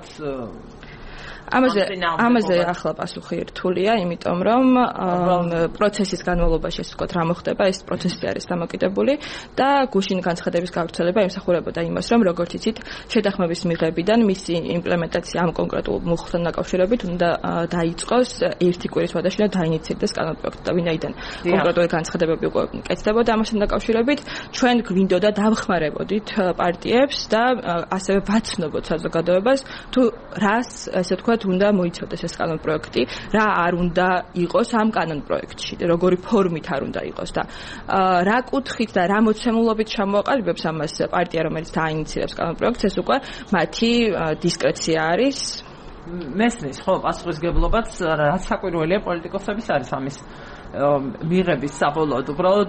ამაზე ამაზე ახლა პასუხი რთულია, იმიტომ რომ პროცესის განმავლობაში ესე ვთქვათ რა მოხდება, ეს პროცესი არის დამოკიდებული და გუშინ განცხადების გავრცელება ემსახურებოდა იმას, რომ როგორც იცით, შეთანხმების მიღებიდან მისი იმპლემენტაცია ამ კონკრეტულ მუხლთან დაკავშირებით უნდა დაიწყოს ერთი კვირის ვადაში და დაინიციირდეს კანონპროექტი და ვინაიდან კონკრეტული განცხადებები უკვე კეთდებოდა ამასთან დაკავშირებით, ჩვენ გვინდოდა დავხმარებოდით პარტიებს და ასევე ვაცნობოთ საზოგადოებას თუ რას ესე ვთქვათ უნდა მოიცავდეს ეს კანონპროექტი, რა არ უნდა იყოს ამ კანონპროექტში, როგორი ფორმით არ უნდა იყოს და რა კუთხით და რა მოცემულობით ჩამოაყალიბებს ამას პარტია, რომელიც დაინიციირებს კანონპროექტს, ეს უკვე მათი დისკრეცია არის.
მესმის, ხო, პასუხისგებლობაც რაც საკვირველია პოლიტიკოსების არის ამის მიღების საბოლოოდ. უბრალოდ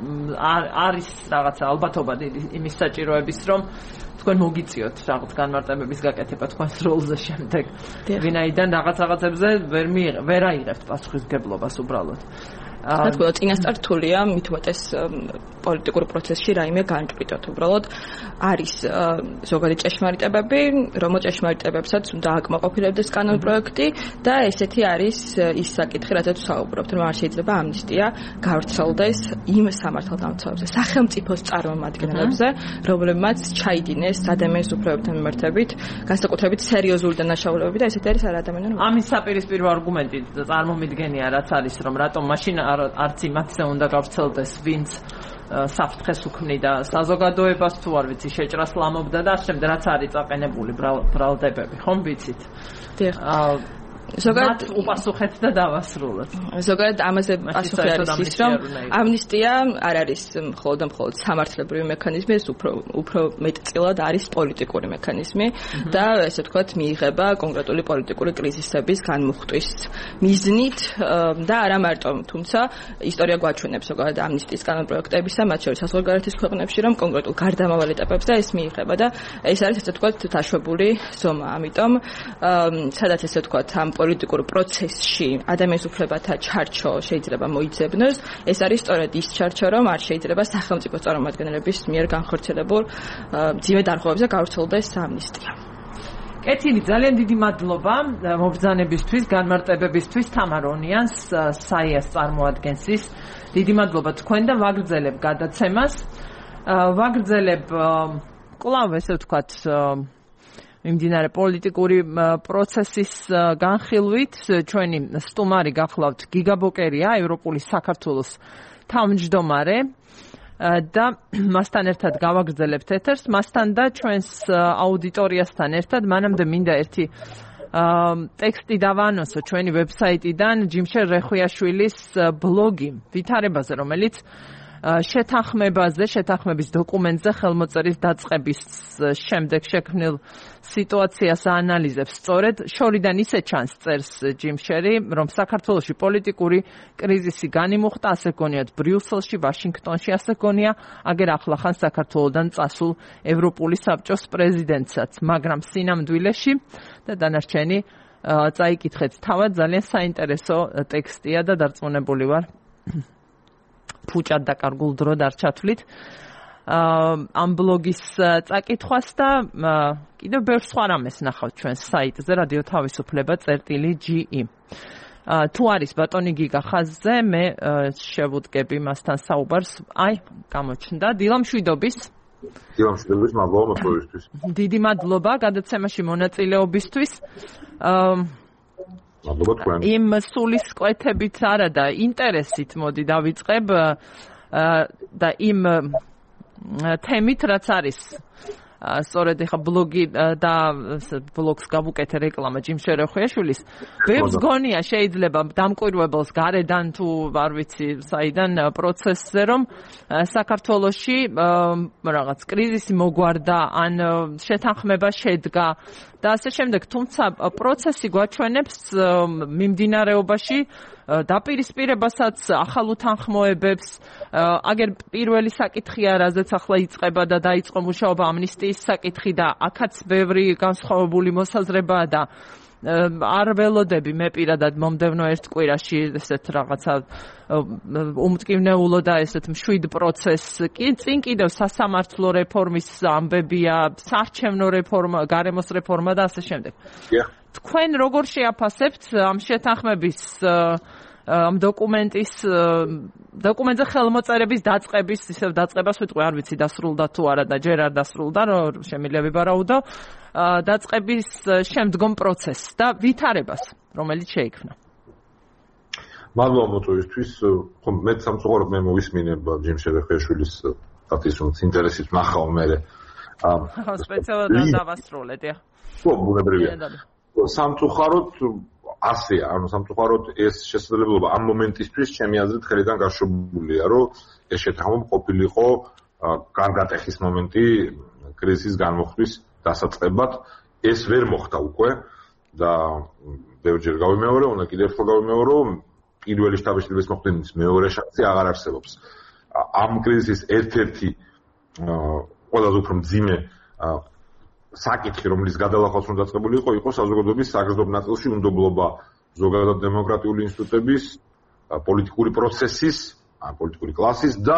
არის რაღაცა ალბათობა იმის საჭიროების, რომ თქვენ მოგიწიოთ რაღაც განმარტებების გაკეთება თქვენს როლზე შემდეგ. ვინაიდან რაღაც რაღაცებზე ვერ ვერ აიღებთ პასუხისგებლობას უბრალოდ.
რა თქმა უნდა, წინასწარ რთულია მით უმეტეს პოლიტიკურ პროცესში რაიმე განჭვრიტოთ. უბრალოდ არის ზოგადი ჭეშმარიტებები, რომელ ჭეშმარიტებებსაც უნდა აკმაყოფილებდეს კანონპროექტი და ესეთი არის ის საკითხი, რაზეც ვსაუბრობთ, რომ არ შეიძლება ამნისტია გავრცელდეს იმ სამართალდამცავებზე, სახელმწიფოს წარმომადგენლებზე, რომლებმაც ჩაიდინეს ადამიანის უფლებებთან მიმართებით, განსაკუთრებით სერიოზული დანაშაულებები და ესეთი არის არადამიანური.
ამის საპირისპირო არგუმენტი წარმომიდგენია, რაც არის, რომ რატომ მაშინ არც იმათზე უნდა გავრცელდეს, ვინც საფრთხეს უქმნიდა საზოგადოებას, თუ არ ვიცი, შეჭრას ლამობდა და შემდეგ რაც არის წაყენებული ბრალდებები, ხომ ვიცით?
დიახ.
ზოგადად უპასუხეთ და დავასრულოთ.
ზოგადად ამაზე პასუხი არის ის, რომ ამნისტია არ არის მხოლოდ და მხოლოდ სამართლებრივი მექანიზმი, ეს უფრო უფრო მეტწილად არის პოლიტიკური მექანიზმი და ესე ვთქვათ მიიღება კონკრეტული პოლიტიკური კრიზისების განმუხტვის მიზნით და არა მარტო, თუმცა ისტორია გვაჩვენებს ზოგადად ამნისტიის კანონპროექტებისა, მათ შორის საზღვარგარეთის ქვეყნებში, რომ კონკრეტულ გარდამავალ ეტაპებზე ეს მიიღება და ეს არის ესე ვთქვათ დაშვებული ზომა. ამიტომ სადაც ესე ვთქვათ ამ პოლიტიკურ პროცესში ადამიანის უფლებათა ჩარჩო შეიძლება მოიძებნოს, ეს არის სწორედ ის ჩარჩო, რომ არ შეიძლება სახელმწიფო წარმომადგენლების მიერ განხორციელებულ მძიმე დარღვევებზე გავრცელდეს ამნისტია.
კეთილი, ძალიან დიდი მადლობა მობრძანებისთვის, განმარტებებისთვის, თამარ ონიანს, საიას წარმოადგენს ის. დიდი მადლობა თქვენ და ვაგრძელებ გადაცემას. ვაგრძელებ კვლავ ესე ვთქვათ მიმდინარე პოლიტიკური პროცესის განხილვით. ჩვენი სტუმარი გახლავთ გიგა ბოკერია, ევროპული საქართველოს თავმჯდომარე და მასთან ერთად გავაგრძელებთ ეთერს, მასთან და ჩვენს აუდიტორიასთან ერთად მანამდე მინდა ერთი ტექსტი დავანოსო ჩვენი ვებსაიტიდან ჯიმშელ რეხვიაშვილის ბლოგი ვითარებაზე, რომელიც შეთანხმებაზე, შეთანხმების დოკუმენტზე ხელმოწერის დაწყების შემდეგ შექმნილ სიტუაციას აანალიზებს. სწორედ შორიდან ისე ჩანს წერს ჯიმშელი, რომ საქართველოში პოლიტიკური კრიზისი განიმუხტა, ასე გონიათ ბრიუსელში, ვაშინგტონში, ასე გონია, აგერ ახლახან საქართველოდან წასულ ევროპული საბჭოს პრეზიდენტსაც, მაგრამ სინამდვილეში და დანარჩენი წაიკითხეთ თავად, ძალიან საინტერესო ტექსტია და დარწმუნებული ვარ ფუჭად დაკარგულ დრო დარჩათვლით ამ ბლოგის წაკითხვას და კიდევ ბევრ სხვა რამეს ნახავთ ჩვენს საიტზე რადიო თავისუფლება წერტილი ჯი ი. თუ არის ბატონი გიგა ხაზზე, მე შევუდგები მასთან საუბარს. აი, გამოჩნდა დილა მშვიდობის.
დილა მშვიდობის, მადლობა მოწვევისთვის.
დიდი მადლობა გადაცემაში მონაწილეობისთვის.
მადლობა თქვენ.
იმ სულისკვეთებით არა და ინტერესით მოდი დავიწყებ და იმ თემით რაც არის სწორედ ეხა ბლოგი და ბლოგს გავუკეთე რეკლამა ჯიმშელ რეხვიაშვილის. ბევრს გონია შეიძლება დამკვირვებელს გარედან თუ არ ვიცი საიდან პროცესზე რომ საქართველოში რაღაც კრიზისი მოგვარდა ან შეთანხმება შედგა და ასე შემდეგ, თუმცა პროცესი გვაჩვენებს მიმდინარეობაში დაპირისპირებასაც, ახალ უთანხმოებებს, აგერ პირველი საკითხია, რაზეც ახლა იწყება და დაიწყო მუშაობა ამნისტიის საკითხი და აქაც ბევრი განსხვავებული მოსაზრებაა და არ ველოდები მე პირადად მომდევნო ერთ კვირაში ესეთ რაღაცა უმტკივნეულო და ესეთ მშვიდ პროცესს კი წინ კიდევ სასამართლო რეფორმის ამბებია, საარჩევნო რეფორმა, გარემოს რეფორმა და ასე შემდეგ. თქვენ როგორ შეაფასებთ ამ შეთანხმების ამ დოკუმენტის დოკუმენტზე ხელმოწერების დაწყების, ისევ დაწყებას ვიტყვი, არ ვიცი დასრულდა თუ არა და ჯერ არ დასრულდა, რომ შემიძლია ვიბარაუდო, დაწყების შემდგომ პროცესს და ვითარებას, რომელიც შეიქმნა.
მადლობა მოწვევისთვის. ხო, მე სამწუხაროდ მე მოვისმინებ ჯიმშელ რეხვიაშვილის სტატიის, რომ ინტერესით ნახავ მე.
აა სპეციალურად დავასრულეთ, ეხა.
ხო, ბუნებრივია. სამწუხაროდ ასეა, ანუ სამწუხაროდ ეს შესაძლებლობა ამ მომენტისთვის ჩემი აზრით ხელიდან გაშვებულია, რომ ეს შეთანხმება ყოფილიყო გარდატეხის მომენტი კრიზისის განმოხტვის დასაწყებად. ეს ვერ მოხდა უკვე და ბევრჯერ გავიმეორე, უნდა კიდევ ერთხელ გავიმეორო, პირველი შტაბ-შტაბის მოხდენის მეორე შანსი აღარ არსებობს. ამ კრიზისის ერთ-ერთი ყველაზე უფრო მძიმე საკითხი, რომლის გადალახვაც უნდა დაწყებული იყო, იყო საზოგადოების საგრძნობ ნაწილში უნდობლობა ზოგადად დემოკრატიული ინსტიტუტების, პოლიტიკური პროცესის, პოლიტიკური კლასის და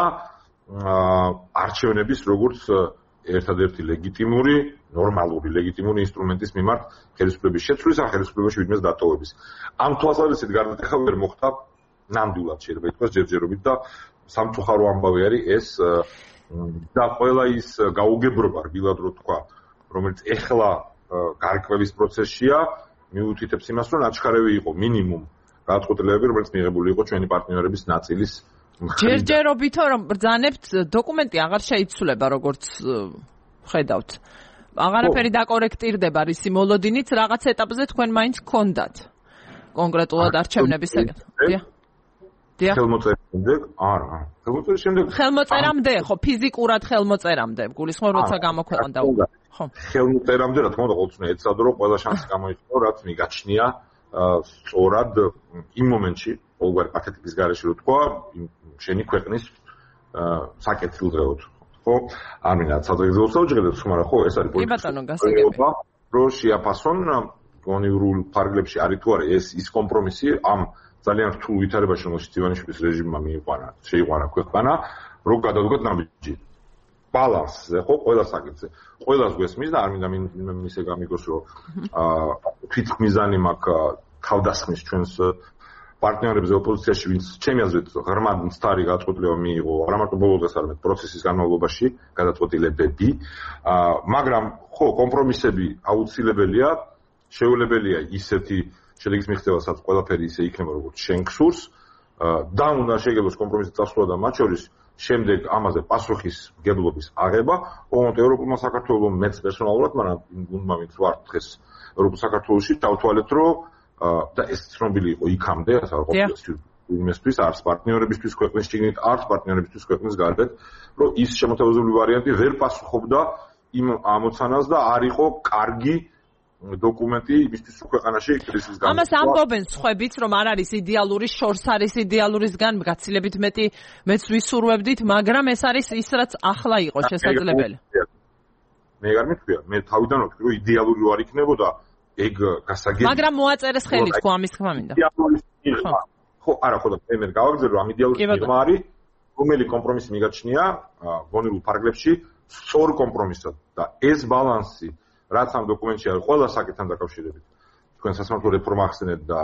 არჩევნების როგორც ერთადერთი ლეგიტიმური, ნორმალური ლეგიტიმური ინსტრუმენტის მიმართ ხელისუფლების შეცვლის ან ხელისუფლებაში ვინმეს დატოვების. ამ თვალსაზრისით გარდატეხა ვერ მოხდა ნამდვილად შეიძლება ითქვას ჯერჯერობით და სამწუხარო ამბავი არის ეს და ყველა ის გაუგებრობა, რბილად რო თქვა, რომელიც ეხლა გარკვევის პროცესშია, მიუთითებს იმას, რომ აჩქარები იყო მინიმუმ გადაწყვეტილებები, რომელიც მიღებული იყო ჩვენი პარტნიორების ნაწილის
მხრიდან. ჯერჯერობითო რომ ბრძანებთ, დოკუმენტი აღარ შეიცვლება, როგორც ხედავთ. აღარაფერი დაკორექტირდება რისი მოლოდინიც, რაღაც ეტაპზე თქვენ მაინც გქონდათ კონკრეტულად არჩევნების საკითხი. დიახ.
ხელმოწერამდე? არა. ხელმოწერის შემდეგ
ხელმოწერამდე, ხო, ფიზიკურად ხელმოწერამდე, გულისხმობ როცა გამოქვეყნდა. ხო.
ხელმოწერამდე, რა თქმა უნდა, ყოველთვის უნდა ეცადრო, ყველა შანსი გამოიყენო, რაც მიგაჩნია სწორად იმ მომენტში, ყოველგვარი პათეტიკის გარეშე რო თქვა, შენი ქვეყნის საკეთილდღეოდ. ხო? არ მინდა საზოგადოებას დავჯერდეთ, მაგრამ ხო, ეს არის
პოლიტიკური
რო შეაფასონ კონიურულ ფარგლებში არის თუ არა ეს ის კომპრომისი ამ ძალიან რთულ ვითარებაში, რომელშიც ივანიშვილის რეჟიმმა მიიყვანა, შეიყვანა ქვეყანა, რომ გადადგოთ ნაბიჯი. ბალანსზე, ხო, ყველა საკითხზე. ყველას გვესმის და არ მინდა მისე გამიგოს, რომ თვითმიზანი მაქვს თავდასხმის ჩვენს პარტნიორებზე ოპოზიციაში, ვინც ჩემი აზრით ღრმად მცდარი გადაწყვეტილება მიიღო, არა მარტო ბოლო დღეს, არამედ პროცესის განმავლობაში გადაწყვეტილებები, მაგრამ ხო, კომპრომისები აუცილებელია, შეუძლებელია ისეთი შედეგის მიღწევა, სადაც ყველაფერი ისე იქნება, როგორც შენ გსურს და უნდა შეგელოს კომპრომისის წასვლა და მათ შორის შემდეგ ამაზე პასუხისმგებლობის აღება, ოღონდ ევროპულმა საქართველოს მეც პერსონალურად, მაგრამ გუნდმა ვინც ვარ დღეს ევროპულ საქართველოში დავთვალეთ, რომ და ეს ცნობილი იყო იქამდე, ასე არ ყოფილა იმისთვის, არც პარტნიორებისთვის ქვეყნის შიგნით, არც პარტნიორებისთვის ქვეყნის გარეთ, რომ ის შემოთავაზებული ვარიანტი ვერ პასუხობდა იმ ამოცანას და არ იყო კარგი დოკუმენტი იმისთვის, რომ ქვეყანაში კრიზისის გამო.
ამას ამბობენ სხვებიც, რომ არ არის იდეალური, შორს არის იდეალურისგან გაცილებით მეტი მეც ვისურვებდით, მაგრამ ეს არის ის, რაც ახლა იყო შესაძლებელი.
მე არ მეთქვია, მე თავიდან ვთქვი, რომ იდეალური არ იქნებოდა ეგ გასაგები.
მაგრამ მოაწერეს ხელი თქვა ამის თქმა მინდა.
ხო, არა, ხო და მე გავაგზავნე, რომ ამ იდეალური მიღმა არის, რომელი კომპრომისი მიგაჩნია გონებულ ფარგლებში, სწორ კომპრომისად და ეს ბალანსი რაც ამ დოკუმენტში არის ყველა საკითხთან დაკავშირებით. თქვენ სასამართლო რეფორმა ახსენეთ და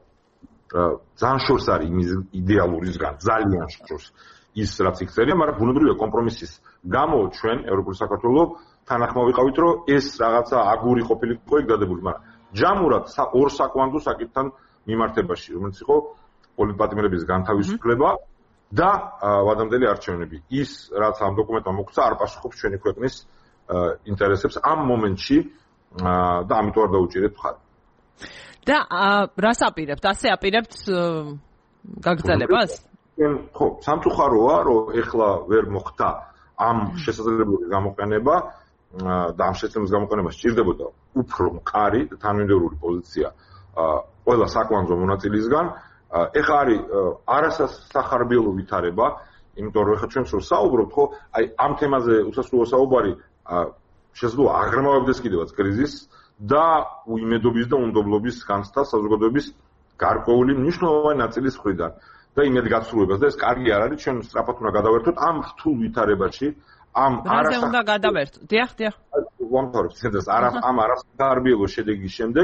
ძალიან შორს არის იმის იდეალურისგან, ძალიან შორს ის რაც იქცერია, მაგრამ ბუნებრივია კომპრომისის გამო ჩვენ ევროპული საქართველოს თანახმა ვიყავით, რომ ეს რაღაცა აგური ყოფილიყო ეგ დადებული, მაგრამ ჯამურად ორ საკვანძო საკითხთან მიმართებაში, რომელიც იყო პოლიტპატიმრების განთავისუფლება და ვადამდელი არჩევნები. ის რაც ამ დოკუმენტმა მოგცა არ პასუხობს ჩვენი ქვეყნის ინტერესებს ამ მომენტში და ამიტომ არ დაუჭირეთ მხარი.
და რას აპირებთ? ასე აპირებთ გაგრძელებას?
ხო, სამწუხაროა, რომ ეხლა ვერ მოხდა ამ შესაძლებლობის გამოყენება და ამ შესაძლებლობის გამოყენება სჭირდებოდა უფრო მყარი და თანმიმდევრული პოზიცია ყველა საკვანძო მონაწილისგან. ეხლა არის არასახარბიელო ვითარება, იმიტომ რომ ეხლა ჩვენ სულ საუბრობთ, ხო, აი ამ თემაზე უსასრულო საუბარი შესაძლოა აღრმავებდეს კიდევაც კრიზისს და უიმედობის და უნდობლობის განცდა საზოგადოების გარკვეული მნიშვნელოვანი ნაწილის მხრიდან და იმედგაცრუებას და ეს კარგი არ არის, ჩვენ სწრაფად უნდა გადავერთოთ ამ რთულ ვითარებაში, ამ
არასახარბიელო უნდა გადავერთოთ. დიახ, დიახ.
ვამთავრებთ ეს არა ამ არასახარბიელო შედეგის შემდეგ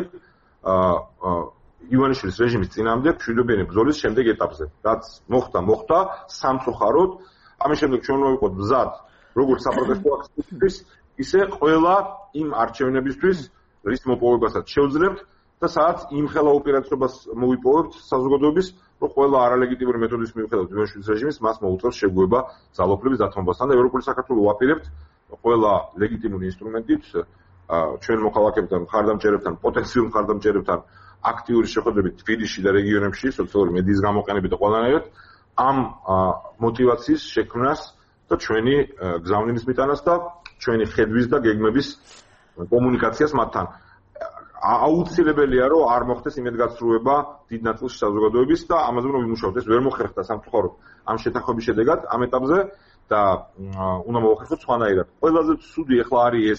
ივანიშვილის რეჟიმის წინამდე მშვიდობიანი ბრძოლის შემდეგ ეტაპზე, რაც მოხდა, მოხდა სამწუხაროდ. ამის შემდეგ ჩვენ უნდა ვიყოთ მზად როგორც საპროტესტო აქციისთვის, ისე ყველა იმ არჩევნებისთვის, რის მოპოვებასაც შევძლებთ და სადაც იმ ხელა უპირატესობას მოვიპოვებთ საზოგადოების, რომ ყველა არალეგიტიმური მეთოდის მიუხედავად ივანიშვილის რეჟიმის მას მოუწევს შეგუება ძალაუფლების დათმობასთან და ევროპული საქართველოს ვაპირებთ ყველა ლეგიტიმური ინსტრუმენტით ჩვენ მოქალაქეებთან, მხარდამჭერებთან, პოტენციურ მხარდამჭერებთან აქტიური შეხვედრებით თბილისში და რეგიონებში, სოციალური მედიის გამოყენებით და ყველანაირად ამ мотиваციის შექმნას და ჩვენი გზავნილის მიტანას და ჩვენი ხედვის და გეგმების კომუნიკაციას მათთან. აუცილებელია, რომ არ მოხდეს იმედგაცრუება დიდ ნაწილში საზოგადოების და ამაზე უნდა ვიმუშაოთ. ეს ვერ მოხერხდა სამწუხაროდ ამ შეთანხმების შედეგად ამ ეტაპზე და უნდა მოვახერხოთ სხვანაირად. ყველაზე ცუდი ახლა არის ეს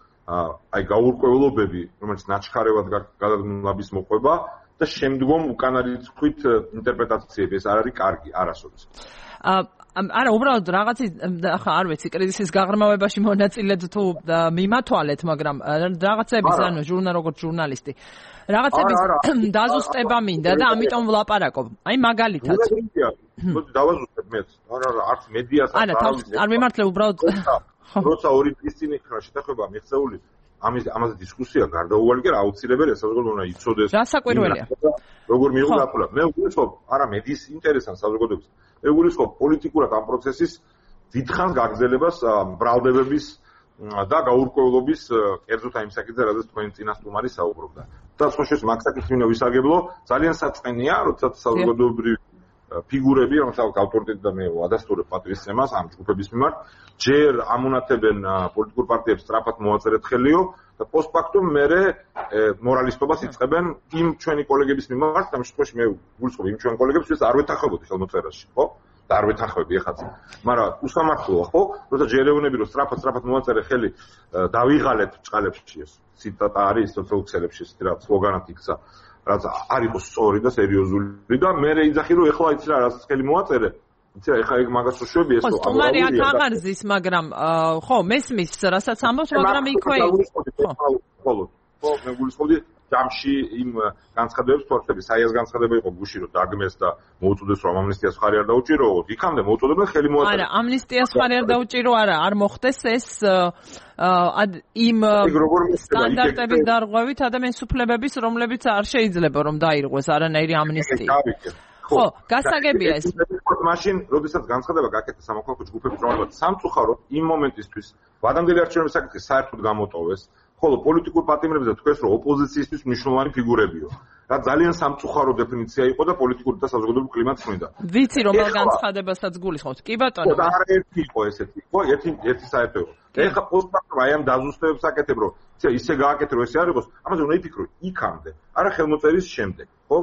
აი გაურკვევლობები, რომელიც ნაჩქარევად გადადგმების მოყვება და შემდგომ უკანარიცხვით ინტერპრეტაციები, ეს არ არის კარგი არასოდეს.
არა, უბრალოდ რაღაცის ახლა არ ვიცი, კრიზისის გაღრმავებაში მონაწილედ თუ მიმათვალეთ, მაგრამ რაღაცების, ანუ ჟურნალ როგორც ჟურნალისტი, რაღაცების დაზუსტება მინდა და ამიტომ ვლაპარაკობ. აი მაგალითად.
მოდი დავაზუსტებ მეც. არა, არა, არც მედიას
არა, თავს არ მიმართლე უბრალოდ.
როცა ორი წლის წინ იქნა შეთანხმება მიღწეული, ამის ამაზე დისკუსია გარდაუვალი კი აუცილებელია საზოგადო უნდა იცოდეს.
რასაკვირველია.
როგორ მიიღო დაფულა. მე ვგულისხმობ, არა მედიის ინტერესთან საზოგადოების. მე ვგულისხმობ პოლიტიკურად ამ პროცესის დიდხანს გაგრძელებას ბრალდებების და გაურკვევლობის კერძოდ იმ საკითხზე, რადგან თქვენი წინასწარმეტი საუბრობდა. და სხვა შეს მაგ საკითხს მინდა ვისაგებლო, ძალიან საწყენია, როდესაც საზოგადოებრივი ფიგურები, რომელსაც ავტორიტეტი და მე ვადასტურებ პატრიცემას ამ ჯგუფების მიმართ, ჯერ ამონათებენ პოლიტიკურ პარტიებს სწრაფად მოაწერეთ ხელიო და პოსტფაქტუმ მერე მორალისტობას იწყებენ იმ ჩვენი კოლეგების მიმართ, ამ შემთხვევაში მე ვგულისხმობ იმ ჩვენი კოლეგებს, ვისაც არ ვეთანხმებოდი ხელმოწერაში, ხო? და არ ვეთანხმები ეხაც. მაგრამ უსამართლოა, ხო? როცა ჯერეუნები რომ სწრაფად სწრაფად მოაწერე ხელი, დავიღალეთ ბჭყალებში ეს. ციტატა არის სოციალურ ქსელებში, ეს რა სლოგანად იქცა. რაც არ იყო სწორი და სერიოზული და მე ეძახი რომ ეხლა იცი რა რაც ხელი მოაწერე იცი რა ეხლა ეგ მაგას რო შვები ეს
ხო სტუმარი აქ აღარ ზის მაგრამ ხო მესმის რასაც ამბობს მაგრამ იქვე
ხო ხო მე გულისხმობდი ჯამში იმ განცხადებებს თორხები საიას განცხადება იყო გუში რომ დაგმეს და მოუწოდეს რომ ამნისტიას ხარი არ დაუჭირო იქამდე მოუწოდებენ ხელი მოაწერე
არა ამნისტიას ხარი არ დაუჭირო არა არ მოხდეს ეს იმ სტანდარტების დარღვევით ადამიანის უფლებების რომლებიც არ შეიძლება რომ დაირღვეს არანაირი ამნისტია ხო, გასაგებია ეს.
მაშინ, როდესაც განცხადება გაკეთდა სამოქალაქო ჯგუფების რომლებიც სამწუხაროდ იმ მომენტისთვის ვადამდელი არჩევნების საკითხი საერთოდ გამოტოვეს, ხოლო პოლიტიკურ პატიმრებზე თქვეს, რომ ოპოზიციისთვის მნიშვნელოვანი ფიგურებიო. რა ძალიან სამწუხარო დეფინიცია იყო და პოლიტიკური და საზოგადოებრივ კლიმატს ქმნიდა.
ვიცი რომელ განცხადებასაც გულისხმობთ. კი ბატონო.
და არა ერთი იყო ესეთი. ხო, ერთი ერთი საერთო იყო. ეხლა პოსტფაქტუმ აი ამ დაზუსტებებს აკეთებ, რომ ისე გააკეთე, რომ ესე არ იყოს, ამაზე უნდა იფიქრო იქამდე, არა ხელმოწერის შემდეგ, ხო?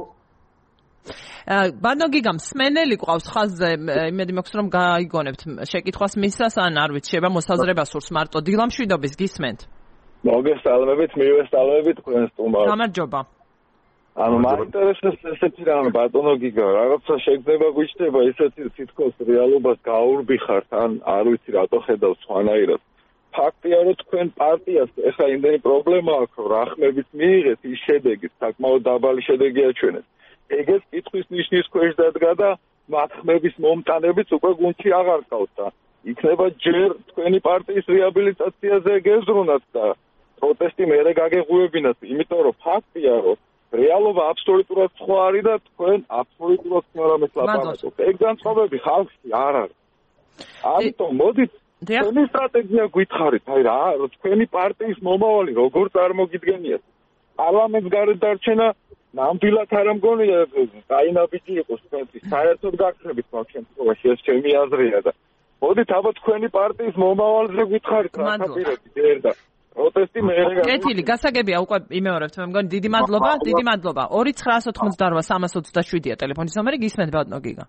ბანო გიგამ სმენელი ყავს ხაზზე, იმედი მაქვს რომ გაიგონებთ შეკითხვას მისას ან არ ვიცი, შეიძლება მოსაზრება სურს მარტო დილამშვიდობის გისმენთ.
მოგესალმებით, მივესალმებით თქვენ სტუმარს.
გამარჯობა.
ანუ მაინტერესებს ესეთი რამე ბატონო გიგა, რაღაცა შეგრძნება გვიჩნდება ესეთი თითქოს რეალობას გაურბიხართ ან არ ვიცი რატო ხედავ სხვანაირად. ფაქტია რომ თქვენ პარტიას ეხლა იმდენი პრობლემა აქვს, რომ რახმებით მიიღეთ ის შედეგი, საკმაოდ დაბალი შედეგი აჩვენეთ. ეგეც კითხვის ნიშნის ქვეშ დადგა და მათხმების მომტანებიც უკვე გუნდში აღარ ყავთ და იქნება ჯერ თქვენი პარტიის რეაბილიტაციაზე გეზრუნათ და პროტესტი მერე გაგეღვევინათ, იმიტომ რომ ფაქტია რომ რეალობა აბსოლუტურად სხვა არის და თქვენ აბსოლუტურად სხვა რამეს ლაპარაკობთ. ეგ განწყობები ხალხში არ არის. ამიტომ მოდით თქვენი სტრატეგია გითხარით, აი რა, თქვენი პარტიის მომავალი როგორ წარმოგიდგენიათ? პარლამენტს გარეთ დარჩენა ნამდვილად არ ამგონია დაინაბიჯი იყოს თქვენთვის, საერთოდ გაქრებით მაგ შემთხვევაში ეს ჩემი აზრია და მოდით აბა თქვენი პარტიის მომავალზე გითხარით რა თაპირები ჯერ და პროტესტი მეერე
კეთილი, გასაგებია უკვე იმეორებთ, მე მგონი დიდი მადლობა, დიდი მადლობა. ორი ცხრაასი ოცდაოთხი სამას ოცდაშვიდია ტელეფონის ნომერი, გისმენთ ბატონო გიგა.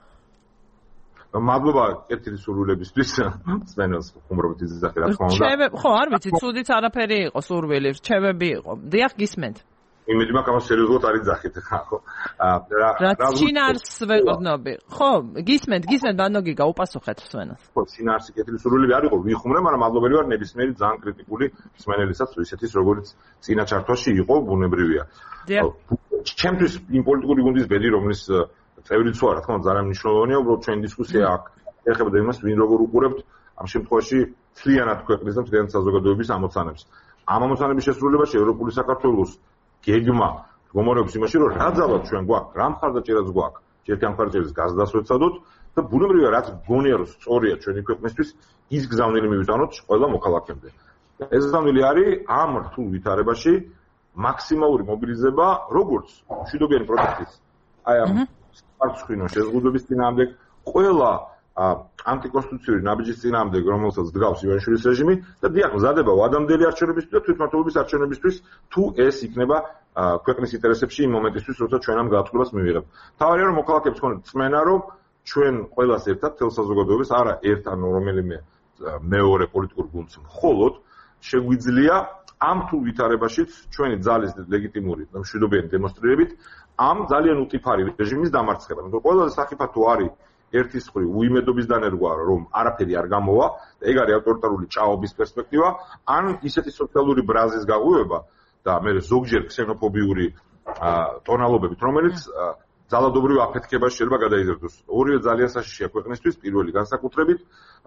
მადლობა კეთილი სურვილებისთვის, სპენელს ხუმრობით იზახი რა თქმა უნდა.
რჩევები, ხო, არ ვიცი, ცუდიც არაფერი იყო სურვილი, რჩევები იყო. დიახ, გისმენთ.
იმედი მაქვს ამას სერიოზულად არ იძახით ხა, ხო?
რა ჩინარს ვეყრდნობი. ხო, გისმენთ, გისმენთ ბატონო გიგა, უპასუხეთ სვენას.
ხო, ჩინარსი კეთილი სურვილები არ იყო, ვიხუმრე, მაგრამ მადლობელი ვარ ნებისმიერი ძალიან კრიტიკული მსმენელისაც, ისეთის როგორც წინა ჩართვაში იყო, ბუნებრივია.
დიახ.
ჩემთვის იმ პოლიტიკური გუნდის ბედი, რომლის წევრიც ვარ, რა თქმა უნდა, ძალიან მნიშვნელოვანია, უბრალოდ ჩვენ დისკუსია აქ ეხება იმას, ვინ როგორ უყურებთ ამ შემთხვევაში მთლიანად ქვეყნის და მთლიანად საზოგადოების ამოცანებს. ამ ამოცანების შესრულებაში ევროპული საქართველოს გეგმა გომორებს იმაში, რომ რა ძალად ჩვენ გვაქვს, რა მხარდაჭერაც გვაქვს, ერთი ამ მხარდაჭერის გაზრდას ვეცადოთ და ბუნებრივია რაც გონია რომ სწორია ჩვენი ქვეყნისთვის, ის გზავნილი მივიტანოთ ყველა მოქალაქემდე. ეს გზავნილი არის ამ რთულ ვითარებაში მაქსიმალური მობილიზება, როგორც მშვიდობიანი პროტესტის, აი ამ სპარცხინო შეზღუდვების წინააღმდეგ, ყველა ანტიკონსტიტუციური ნაბიჯის წინააღმდეგ, რომელსაც დგავს ივანიშვილის რეჟიმი და დიახ, მზადება ვადამდელი არჩევნებისთვის და თვითმმართველობის არჩევნებისთვის, თუ ეს იქნება ქვეყნის ინტერესებში იმ მომენტისთვის, როცა ჩვენ ამ გადაწყვეტას მივიღებთ. თავარია რომ მოქალაქეებს ხონდეთ წმენა, რომ ჩვენ ყველას ერთად თელ საზოგადოებას არა ერთ ან რომელიმე მეორე პოლიტიკურ გუნდს მხოლოდ შეგვიძლია ამ თულ ვითარებაშიც ჩვენი ძალის ლეგიტიმური და მშვიდობიანი დემონსტრირებით ამ ძალიან უტიფარი რეჟიმის დამარცხება. მაგრამ ყველაზე სახიფათო არის ერთის მხრივ უიმედობის დანერგვა, რომ არაფერი არ გამოვა, ეგ არის ავტორიტარული ჭაობის პერსპექტივა, ან ისეთი სოციალური ბრაზის გაღვივება და მე ზოგჯერ ქსენოფობიური ტონალობებით, რომელიც ძალადობრივ აფეთქებას შეიძლება გადაიზარდოს. ორივე ძალიან საშიშია ქვეყნისთვის, პირველი განსაკუთრებით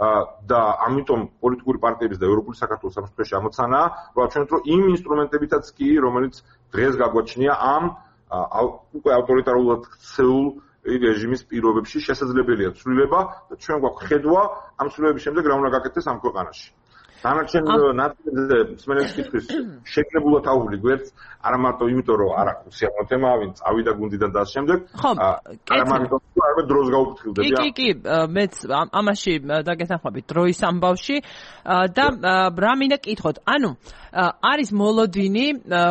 და ამიტომ პოლიტიკური პარტიების და ევროპული საქართველოს სამართლებრივი ამოცანაა, რომ ჩვენ თვითონ იმ ინსტრუმენტებითაც კი, რომელიც დღეს გაგვაჩნია ამ უკვე ავტორიტარულად ქცეულ რეჟიმის პირობებში შესაძლებელია ცვლილება და ჩვენ გვაქვს ხედვა ამ ცვლილებების შემდეგ რა უნდა გაკეთდეს ამ ქვეყანაში. დანარჩენ ნაწილზე მსმენელის კითხვის შეგნებულად აუვლი გვერდს, არა მარტო იმიტომ რომ არ აქვს სიამოვნო თემა, ვინ წავიდა გუნდიდან და ამ შემდეგ, არა მარტო არამედ დროს გაუფრთხილდები.
კი, კი, კი, მეც ამაში დაგეთანხმებით დროის ამბავში და რა მინდა კითხოთ. ანუ არის მოლოდინი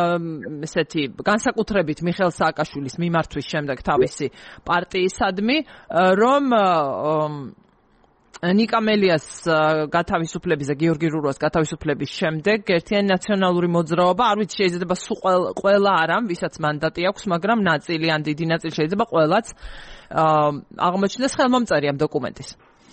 ესეთი განსაკუთრებით მიხეილ სააკაშვილის მიმართვის შემდეგ თავისი პარტიისადმი, რომ ნიკამელიას გათავისუფლების და გიორგი რუროს გათავისუფლების შემდეგ ერთიანი ნაციონალური მოძრაობა, არ ვიცი შეიძლება სულ ყველა არა, ვისაც მანდატი აქვს, მაგრამ ნაწილი ან დიდი ნაწილი შეიძლება ყველაც აღმოჩნდეს ხელმომწერი ამ დოკუმენტის.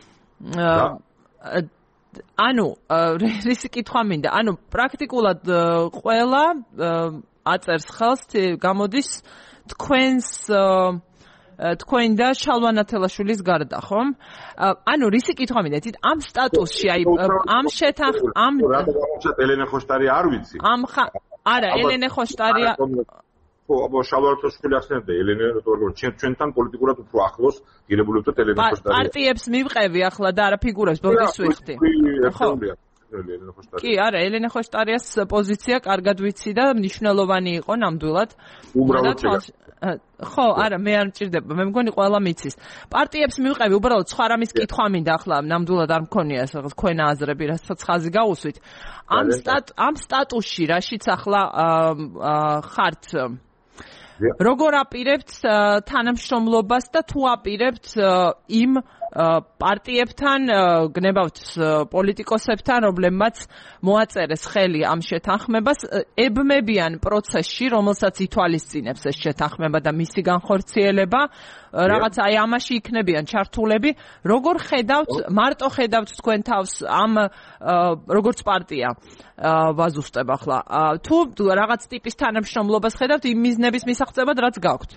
ანუ რისი კითხვა მინდა, ანუ პრაქტიკულად ყველა აწერს ხელს, გამოდის თქვენს თქვენ და შალვა ნათელაშვილის გარდა, ხომ? ანუ რისი კითხვა მინდა, თით ამ სტატუსში, აი ამ შეთანხ ამ
რატო გამოჩნდა ელენე ხოშტარი არ ვიცი.
ამ არა, ელენე ხოშტარი
აბა შალვარდოშვილი ახსენებდა ელენე როტორგო ჩვენ ჩვენთან პოლიტიკურად უფრო ახლოს ღირებულებთ ელენე ხოშტარია
პარტიებს მივყევი ახლა და არა ფიგურებს ბორდის ვიხდი
ხო
კი არა ელენე ხოშტარიას პოზიცია კარგად ვიცი და მნიშვნელოვანი იყო ნამდვილად
უბრალოდ
ხო არა მე არ მჭირდება მე მგონი ყველა მიცის პარტიებს მივყევი უბრალოდ სხვა რამის კითხვა მინდა ახლა ნამდვილად არ მქონია რაღაც თქვენ აზრები რასაც ხაზი გაუსვით ამ სტატ ამ სტატუსში რაშიც ახლა ხართ როგორ აპირებთ თანამშრომლობას და თუ აპირებთ იმ პარტიებთან გნებავთ პოლიტიკოსებთან რომლებმაც მოაწერეს ხელი ამ შეთანხმებას ებმებიან პროცესში რომელსაც ითვალისწინებს ეს შეთანხმება და მისი განხორციელება რაღაც აი ამაში იქნებიან ჩართულები როგორ ხედავთ მარტო ხედავთ თქვენ თავს ამ როგორც პარტია ვაზუსტებ ახლა თუ რაღაც ტიპის თანამშრომლობას ხედავთ იმ მიზნების მისაღწევად რაც გაქვთ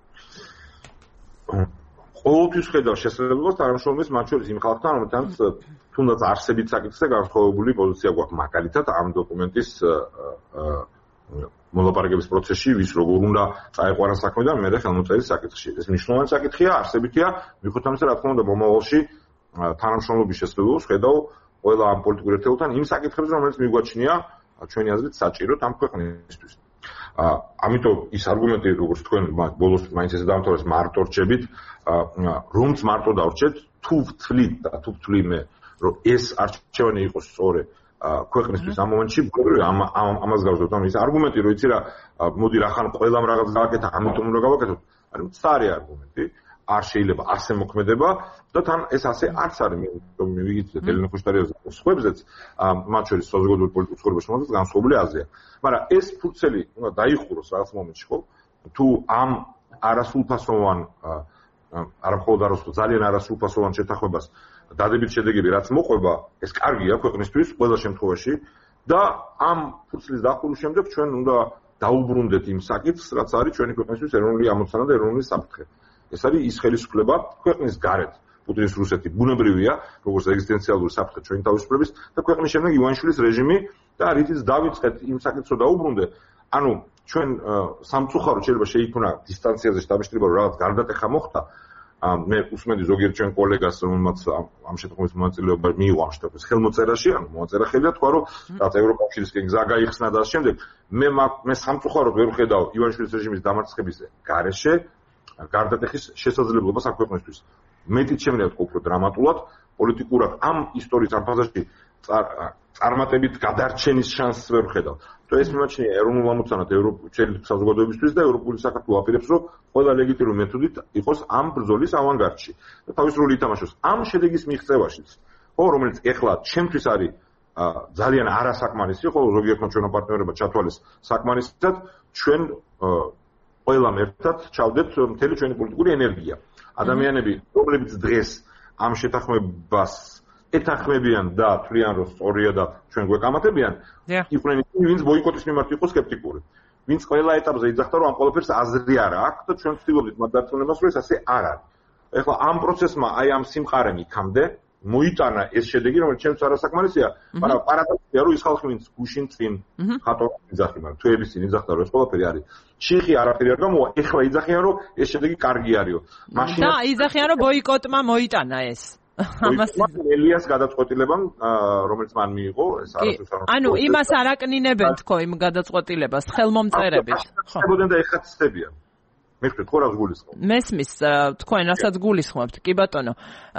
ყოველთვის ხედავ შესაძლებლობას თანამშრომლობის მათ შორის იმ ხალხთან რომელთანაც თუნდაც არსებით საკითხზე განსხვავებული პოზიცია გვაქვს მაგალითად ამ დოკუმენტის მოლაპარაკების პროცესში ვის როგორ უნდა წაეყვანას საქმე და მე და ხელმოწერის საკითხში ეს მნიშვნელოვანი საკითხია არსებითია მიუხედავად ამისა რა თქმა უნდა მომავალში თანამშრომლობის შესაძლებლობას ხედავ ყველა ამ პოლიტიკურ ერთეულთან იმ საკითხებზე რომელიც მიგვაჩნია ჩვენი აზრით საჭიროდ ამ ქვეყნისთვის ამიტომ ის არგუმენტი როგორც თქვენ ბოლოს მაინც ესე დამთავრეს მარტო რჩებით რომც მარტო დავრჩეთ თუ ვთვლით და თუ ვთვლი მე რომ ეს არჩევანი იყოს სწორი ქვეყნისთვის ამ მომენტში ამ ამას გავზრდოთ ანუ ის არგუმენტი რომ იცი რა მოდი რახან ყველამ რაღაც გააკეთა ამიტომ უნდა გავაკეთოთ არის მწარი არგუმენტი არ შეიძლება ასე მოქმედება და თან ეს ასე არც არის მე მივიგეთ ელენე ხოშტარიას სხვებზეც მათ შორის საზოგადოებრივ პოლიტიკურ ცხოვრებაში რომელსაც განსხვავებული აზრია მაგრამ ეს ფურცელი უნდა დაიხუროს რაღაც მომენტში ხო თუ ამ არასრულფასოვან არა მხოლოდ არასრულ ძალიან არასრულფასოვან შეთანხმებას დადებით შედეგები რაც მოყვება ეს კარგია ქვეყნისთვის ყველა შემთხვევაში და ამ ფურცლის დახურვის შემდეგ ჩვენ უნდა დაუბრუნდეთ იმ საკითხს რაც არის ჩვენი ქვეყნისთვის ეროვნული ამოცანა და ეროვნული საფრთხე ეს არის ის ხელისუფლება ქვეყნის გარეთ პუტინის რუსეთი ბუნებრივია როგორც ეგზისტენციალური საფრთხე ჩვენი თავისუფლების და ქვეყნის შემდეგ ივანიშვილის რეჟიმი და რითიც დავიწყეთ იმ საკითხს რომ დაუბრუნდე ანუ ჩვენ სამწუხაროდ შეიძლება შეიქმნა დისტანციაზე შტაბ-შტიება რომ რაღაც გარდატეხა მოხდა მე უსმენდი ზოგიერთ ჩვენ კოლეგას რომელმაც ამ შეთანხმების მონაწილეობა მიიღო ამ შტაბის ხელმოწერაში ანუ მოაწერა ხელი და თქვა რომ რაღაც ევროკავშირისკენ გზა გაიხსნა და ამ შემდეგ მე მე სამწუხაროდ ვერ ვხედავ ივანიშვილის რეჟიმის დამარცხების გარეშე გარდატეხის შესაძლებლობას ამ ქვეყნისთვის მეტიც შემიძლია ვთქვა უფრო დრამატულად პოლიტიკურად ამ ისტორიის ამ ფაზაში წარმატებით გადარჩენის შანსს ვერ ვხედავ. თუ ეს მიმაჩნია ეროვნულ ამოცანად ევროპული საზოგადოებისთვის და ევროპული საქართველო აპირებს რომ ყველა ლეგიტიმური მეთოდით იყოს ამ ბრძოლის ავანგარდში და თავის როლი ითამაშოს ამ შედეგის მიღწევაშიც. ხო რომელიც ეხლა ჩემთვის არის ძალიან არასაკმარისი, ხოლო ზოგიერთმა ჩვენო პარტნიორებმა ჩათვალეს საკმარისად ჩვენ ყველამ ერთად ჩავდეთ მთელი ჩვენი პოლიტიკური ენერგია. ადამიანები, რომლებიც დღეს ამ შეთანხმებას ეთანხმებიან და თვლიან რომ სწორია და ჩვენ გვეკამათებიან, იყვნენ ისინი, ვინც ბოიკოტის მიმართ იყო სკეპტიკური. ვინც ყველა ეტაპზე იძახდა რომ ამ ყველაფერს აზრი არ აქვს და ჩვენ ვცდილობდით მათ დარწმუნებას რომ ეს ასე არ არის. ეხლა ამ პროცესმა აი ამ სიმყარემ იქამდე მოიტანა ეს შედეგი, რომელიც ჩემს არასაკმარისია, მაგრამ პარადოქსია რომ ის ხალხი ვინც გუშინ წინ ხატორ იძახი, მაგრამ თვეების წინ იძახდა რომ ეს ყველაფერი არის. შიხი არაფერი არ გამოვა, ეხლა იძახიან რომ ეს შედეგი კარგი არისო.
მაშინ და იძახიან რომ ბოიკოტმა მოიტანა ეს.
ამას ელიას გადაწყვეტილებამ რომელიც მან მიიღო ეს არასდროს არ
ანუ იმას არ აკნინებენ თქო იმ გადაწყვეტილებას ხელმომწერებით
ხო ხებოდნენ და ეხლა ცდებიან მეთქეთ ხო რა გულისხმობ
მესმის თქვენ რასაც გულისხმობთ კი ბატონო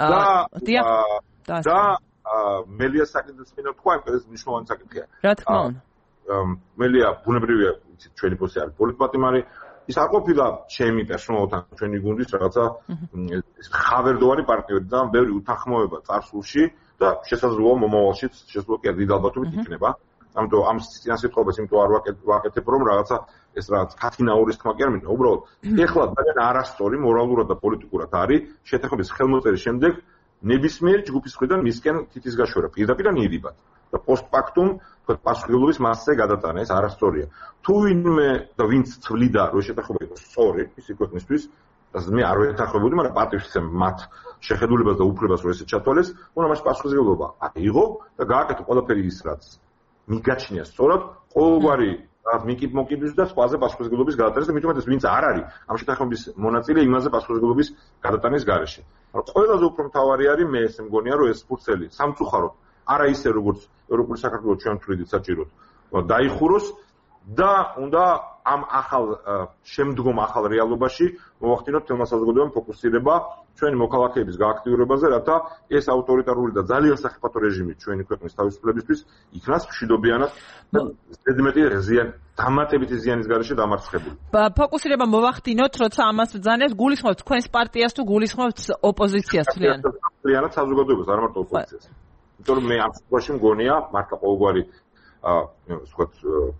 და და მელიას საკითხს მინდა თქვა ეს მნიშვნელოვანი საკითხია
რა თქმა უნდა
მელია ბუნებრივია ჩვენი პოზიცია არის პოლიტმატიმარი ის არ ყოფილა ჩემი პერსონალთან ჩვენი გუნდის რაღაცა ხავერდოვანი პარტნიორი და ბევრი უთანხმოება წარსულში და შესაძლოა მომავალშიც შესაძლოა კი დიდ ალბათობით იქნება. ამიტომ ამ სიტყვას იმიტომ არ ვაკეთებ რომ რაღაცა ეს რაღაც კათინაურის თქმა კი არ მინდა. უბრალოდ ეხლა ძალიან არასწორი მორალურად და პოლიტიკურად არის შეთანხმების ხელმოწერის შემდეგ ნებისმიერი ჯგუფის მხრიდან მისკენ თითის გაშვერა პირდაპირ ნირიბად. და პოსტფაქტუმ პასუხისმგებლობის მასზე გადატანა ეს არასწორია. თუ ვინმე და ვინც ცვლიდა რომ შეთანხმება იყოს სწორი ისი ქვეყნისთვის, და მე არ ვეთანხმებოდი, მაგრამ პატივისცემ მათ შეხედულებას და უფლებას რომ ესე ჩათვალეს, უნდა მას პასუხისმგებლობა აიღო და გააკეთო ყველაფერი ის რაც მიგაჩნია სწორად, ყოველგვარი რაღაც მიკიბ მოკიბის და სხვაზე პასუხისმგებლობის გადატანის და მით უმეტეს ვინც არ არის ამ შეთანხმების მონაწილე იმაზე პასუხისმგებლობის გადატანის გარეშე. მაგრამ ყველაზე უფრო მთავარი არის მე ესე მგონია რომ ეს ფურცელი სამწუხაროდ არა ისე როგორც ევროპული საქართველოს ჩვენ თვლიდით საჭიროდ დაიხუროს და უნდა ამ ახალ შემდგომ ახალ რეალობაში მოვახდინოთ თემა საზოგადოებამ ფოკუსირება ჩვენი მოქალაქეების გააქტიურებაზე, რათა ეს ავტორიტარული და ძალიან სახიფათო რეჟიმი ჩვენი ქვეყნის თავისუფლებისთვის იქნას მშვიდობიანად და ზედმეტი ზიანი დამატებითი ზიანის გარეშე დამარცხებული.
ფოკუსირება მოვახდინოთ, როცა ამას ბრძანებს, გულისხმობთ თქვენს პარტიას თუ გულისხმობთ ოპოზიციას თლიან?
თლიანად საზოგადოებას, არ მარტო ოპოზიციას. იმიტომ რომ მე ამ შემთხვევაში მგონია მართლა ყოველგვარი აა ვთქვათ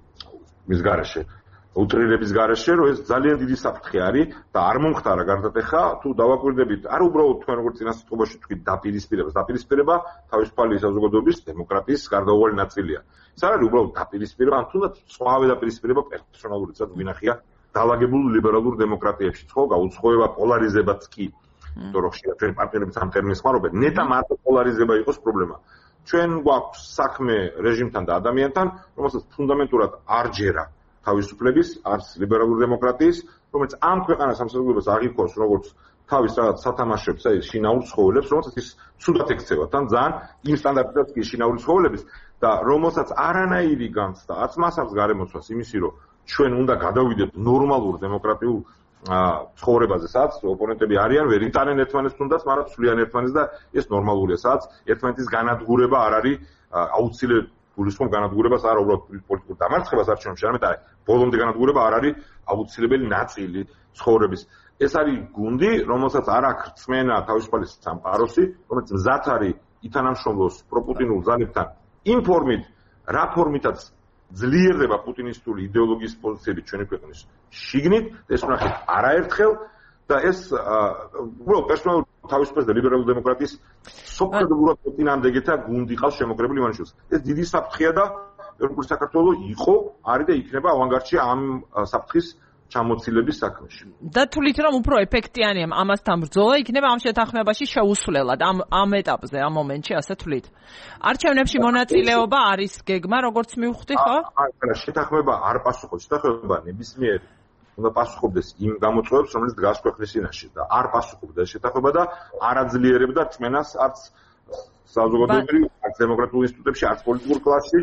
მის გარეშე უტრირების გარეშე რომ ეს ძალიან დიდი საფრთხე არის და არ მომხდარა გარდატეხა თუ დავაკვირდებით არ უბრალოდ თქვენ როგორც წინასწრობაში თქვით დაპირისპირებას დაპირისპირება თავისუფალი საზოგადოების დემოკრატიის გარდაუვალი ნაწილია ეს არ არის უბრალოდ დაპირისპირება ან თუნდაც სხვავე დაპირისპირება პერსონალურიცად ვინახია დაალაგებულ ლიბერალურ დემოკრატიებში ხო გაუცხოება პოლარიზებაც კი იმიტომ რომ ხშირად ჩვენი პარტნიორებიც ამ ტერმინს ხმარობენ ნეტა მარტო პოლარიზება იყოს პრობლემა ჩვენ გვაქვს საქმე რეჟიმთან და ადამიანთან რომელსაც ფუნდამენტურად არ ჯერა თავისუფლების, არც ლიბერალური დემოკრატიის, რომელიც ამ ქვეყანას ამ საზოგადოებას აღიქواس როგორც თავის რაღაც სათამაშოებს, აი შინაურ ცხოველებს, რომელსაც ის ცუდად ექცევა, თან ძალიან იმ სტანდარტებსაც კი შინაური ცხოველების და რომელსაც არანაირი განცდა, არც მას აქვს გარემოცვას იმისი, რომ ჩვენ უნდა გადავიდეთ ნორმალურ დემოკრატიულ ცხოვრებაზე, სადაც ოპონენტები არიან, ვერ იტანენ ერთმანეთს თუნდაც, მაგრამ ცვლიან ერთმანეთს და ეს ნორმალურია, სადაც ერთმანეთის განადგურება არ არის აუცილებელი გულისხმობ განადგურებას არა უბრალოდ პოლიტიკურ დამარცხებას არჩევნებში, არამედ აი ბოლომდე განადგურება არ არის აუცილებელი ნაწილი ცხოვრების. ეს არის გუნდი, რომელსაც არ აქვს რწმენა თავისუფალი სამყაროსი, რომელიც მზად არის ითანამშრომლოს პროპუტინულ ძალებთან იმ ფორმით, რა ფორმითაც ძლიერდება პუტინისტური იდეოლოგიის პოზიციები ჩვენი ქვეყნის შიგნით, ეს ვნახეთ არაერთხელ და ეს უბრალოდ პერსონალურ თავისუფლების და ლიბერალურ დემოკრატიის სოფლად წინამდეგეთა გუნდი ყავს შემოკრებილი მანიშვილს. ეს დიდი საფრთხეა და ევროპული საქართველო იყო, არის და იქნება ავანგარდში ამ საფრთხის ჩამოცილების საქმეში.
და თვლით რომ უფრო ეფექტიანია ამასთან ბრძოლა იქნება ამ შეთანხმებაში შეუსვლელად ამ ამ ეტაპზე, ამ მომენტში ასე თვლით. არჩევნებში მონაწილეობა არის გეგმა, როგორც მივხვდი, ხო?
არა, შეთანხმება არ პასუხობს, შეთანხმება ნებისმიერ უნდა პასუხობდეს იმ გამოწვევებს, რომელიც დგას ქვეყნის წინაშე და არ პასუხობდა ეს შეთანხმება და არ აძლიერებდა რწმენას არც საზოგადოებრივ, არც დემოკრატიულ ინსტიტუტებში, არც პოლიტიკურ კლასში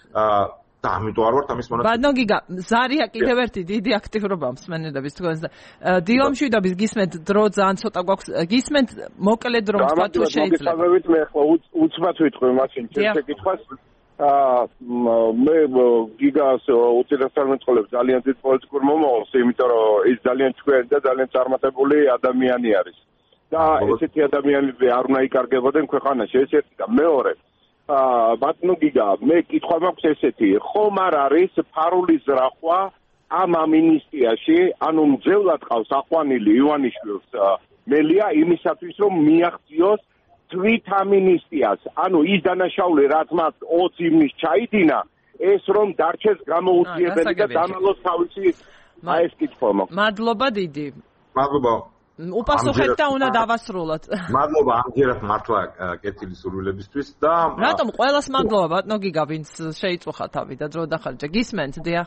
და ამიტომ არ ვართ ამის მონაწილე.
ბატონო გიგა, ზარია კიდევ ერთი დიდი აქტიურობა მსმენელების თქვენს და დილომშვიდობის გისმენთ დრო ძალიან ცოტა გვაქვს. გისმენთ მოკლედ რომ თქვა თუ შეიძლება.
გამიგეთ მე ხო უცბად ვიტყვი მაშინ ჩემს შეკითხვას. აა მე გიგას უწესრიგად მეტყოლებს ძალიან დიდ პოლიტიკურ მომავალს, იმიტომ რომ ის ძალიან თქვენ და ძალიან წარმატებული ადამიანი არის. და ესეთი ადამიანები არ უნდა იკარგებოდნენ ქვეყანაში, ეს ერთი და მეორე. აა ბატონო გიგა, მე კითხვა მაქვს ესეთი, ხომ არ არის ფარული ზრახვა ამ ამინისტიაში, ანუ მძევლად ყავს აყვანილი ივანიშვილს მელია იმისათვის, რომ მიაღწიოს თვით ამინისტიას, ანუ ის დანაშაული, რაც მას ოცი ივნის ჩაიდინა, ეს რომ დარჩეს გამოუძიებელი და დამალოს თავისი აი ეს კითხვა მაქვს.
მადლობა დიდი.
მადლობა.
უპასუხეთ და უნდა დავასრულოთ.
მადლობა ამჯერად მართლა კეთილი სურვილებისთვის და
რატომ ყველას მადლობა ბატონო გიგა, ვინც შეიწუხა თავი და დრო დახარჯა. გისმენთ, დიახ.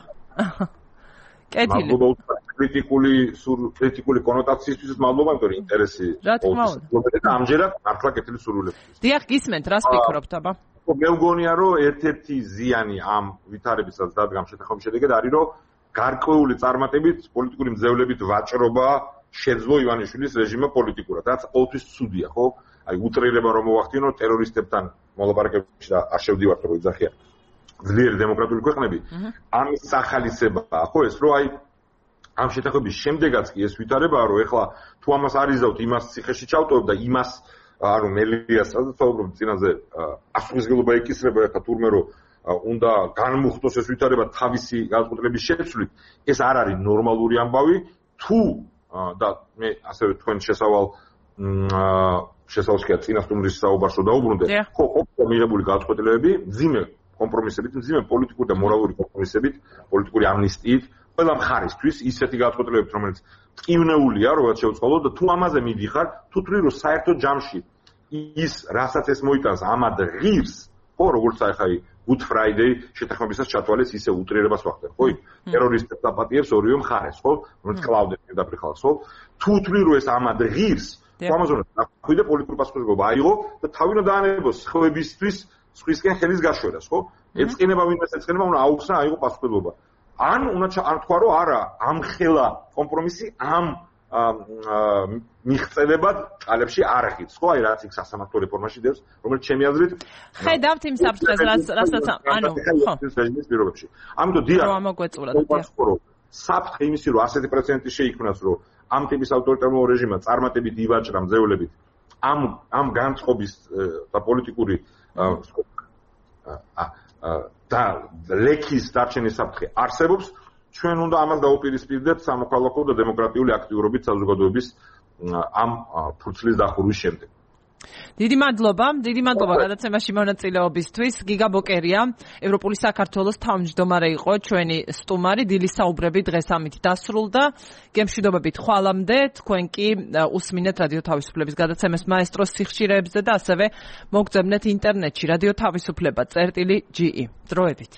კეთილი.
მადლობა კრიტიკული კრიტიკული კონოტაციისთვის მადლობა, იმიტომ რომ ინტერესი
მოუწევთ
და ამჯერად მართლა კეთილი სურვილებისთვის.
დიახ, გისმენთ, რას ფიქრობთ, აბა?
მე მგონია, რომ ერთ-ერთი ზიანი ამ ვითარებისაც დადგამ შეთანხმების შედეგად არის, რომ გარკვეული წარმატებით პოლიტიკური მძევლებით ვაჭრობა შეძლო ივანიშვილის რეჟიმმა პოლიტიკურად, რაც ყოველთვის ცუდია, ხო? აი უტრირება რომ მოვახდინო ტერორისტებთან მოლაპარაკებებში და არ შევდივართ რომ იძახია ძლიერი დემოკრატიული ქვეყნები, ამის სახალისებაა, ხო ეს, რომ აი ამ შეთანხმების შემდეგაც კი ეს ვითარებაა, რომ ეხლა თუ ამას არ იზავთ, იმას ციხეში ჩავტოვებ და იმას ანუ მელიას საუბრობ წინაზე პასუხისმგებლობა ეკისრება ეხლა თურმე რომ უნდა განმუხტოს ეს ვითარება თავისი განწყობილების შეცვლით, ეს არ არის ნორმალური ამბავი, თუ და მე ასევე თქვენ შესავალ შესავალშია წინასწარმეტყველის საუბარს დაუბრუნდე, ხო, ყოფილი მიღებული განწყობილები, მძიმე კომპრომისებით, მძიმე პოლიტიკური და მორალური კომპრომისებით, პოლიტიკური ამნისტიით, ყველა მხარისთვის ისეთი განწყობილებებით, რომელიც ტკივნეულია, როგორც შეუწყალო და თუ ამაზე მიდიხარ, თუ თვლი რომ საერთო ჯამში ის, რასაც ეს მოიტანს, ამად ღირს, ხო, როგორც აი ხაი Good Friday შეთანხმებისას ჩათვალეს ისე უტრირებას ვახდენ, ხო? ტერორისტებს დაპატიებს ორივე მხარეს, ხო? რომელიც კლავდნენ პირდაპირ ხალხს, ხო? თუ თვლი რომ ეს ამად ღირს, ამაზონად დახვიდე პოლიტიკური პასუხისმგებლობა აიღო და თავი უნდა დაანებოს ხმებისთვის სხვისკენ ხელის გაშვერას, ხო? ეწყინება ვინმეს ეწყინება, უნდა აუხსნა აიღო პასუხისმგებლობა. ან უნდა არ თქვა რომ არა, ამ ხელა კომპრომისი ამ მიღწევებად წალებში არ აღიც, ხო? აი რაც იქ სასამართლო რეფორმაში დევს, რომელიც ჩემი აზრით
ხედავთ იმ საფრთხეს, რასაც ანუ ხო
რეჟიმის პირობებში. ამიტომ დიახ,
რომ ამოგვეწურათ, დიახ.
საფრთხე იმისი რომ ასეთი პრეცედენტი შეიქმნას, რომ ამ ტიპის ავტორიტარულ რეჟიმმა წარმატებით ივაჭრა მძევლებით ამ ამ განწყობის და პოლიტიკური და ლექის დარჩენის საფრთხე არსებობს, ჩვენ უნდა ამას დაუპირისპირდეთ სამოქალაქო და დემოკრატიული აქტიურობით საზოგადოების ამ ფურცლის დახურვის შემდეგ.
დიდი მადლობა, დიდი მადლობა გადაცემაში მონაწილეობისთვის. გიგა ბოკერია, ევროპული საქართველოს თავმჯდომარე იყო ჩვენი სტუმარი. დილის საუბრები დღეს ამით დასრულდა. გემშვიდობებით ხვალამდე, თქვენ კი უსმინეთ რადიო თავისუფლების გადაცემას მაესტროს სიხშირეებზე და ასევე მოგწებნეთ ინტერნეტში რადიო თავისუფლება წერტილი ჯი ი. დროებით.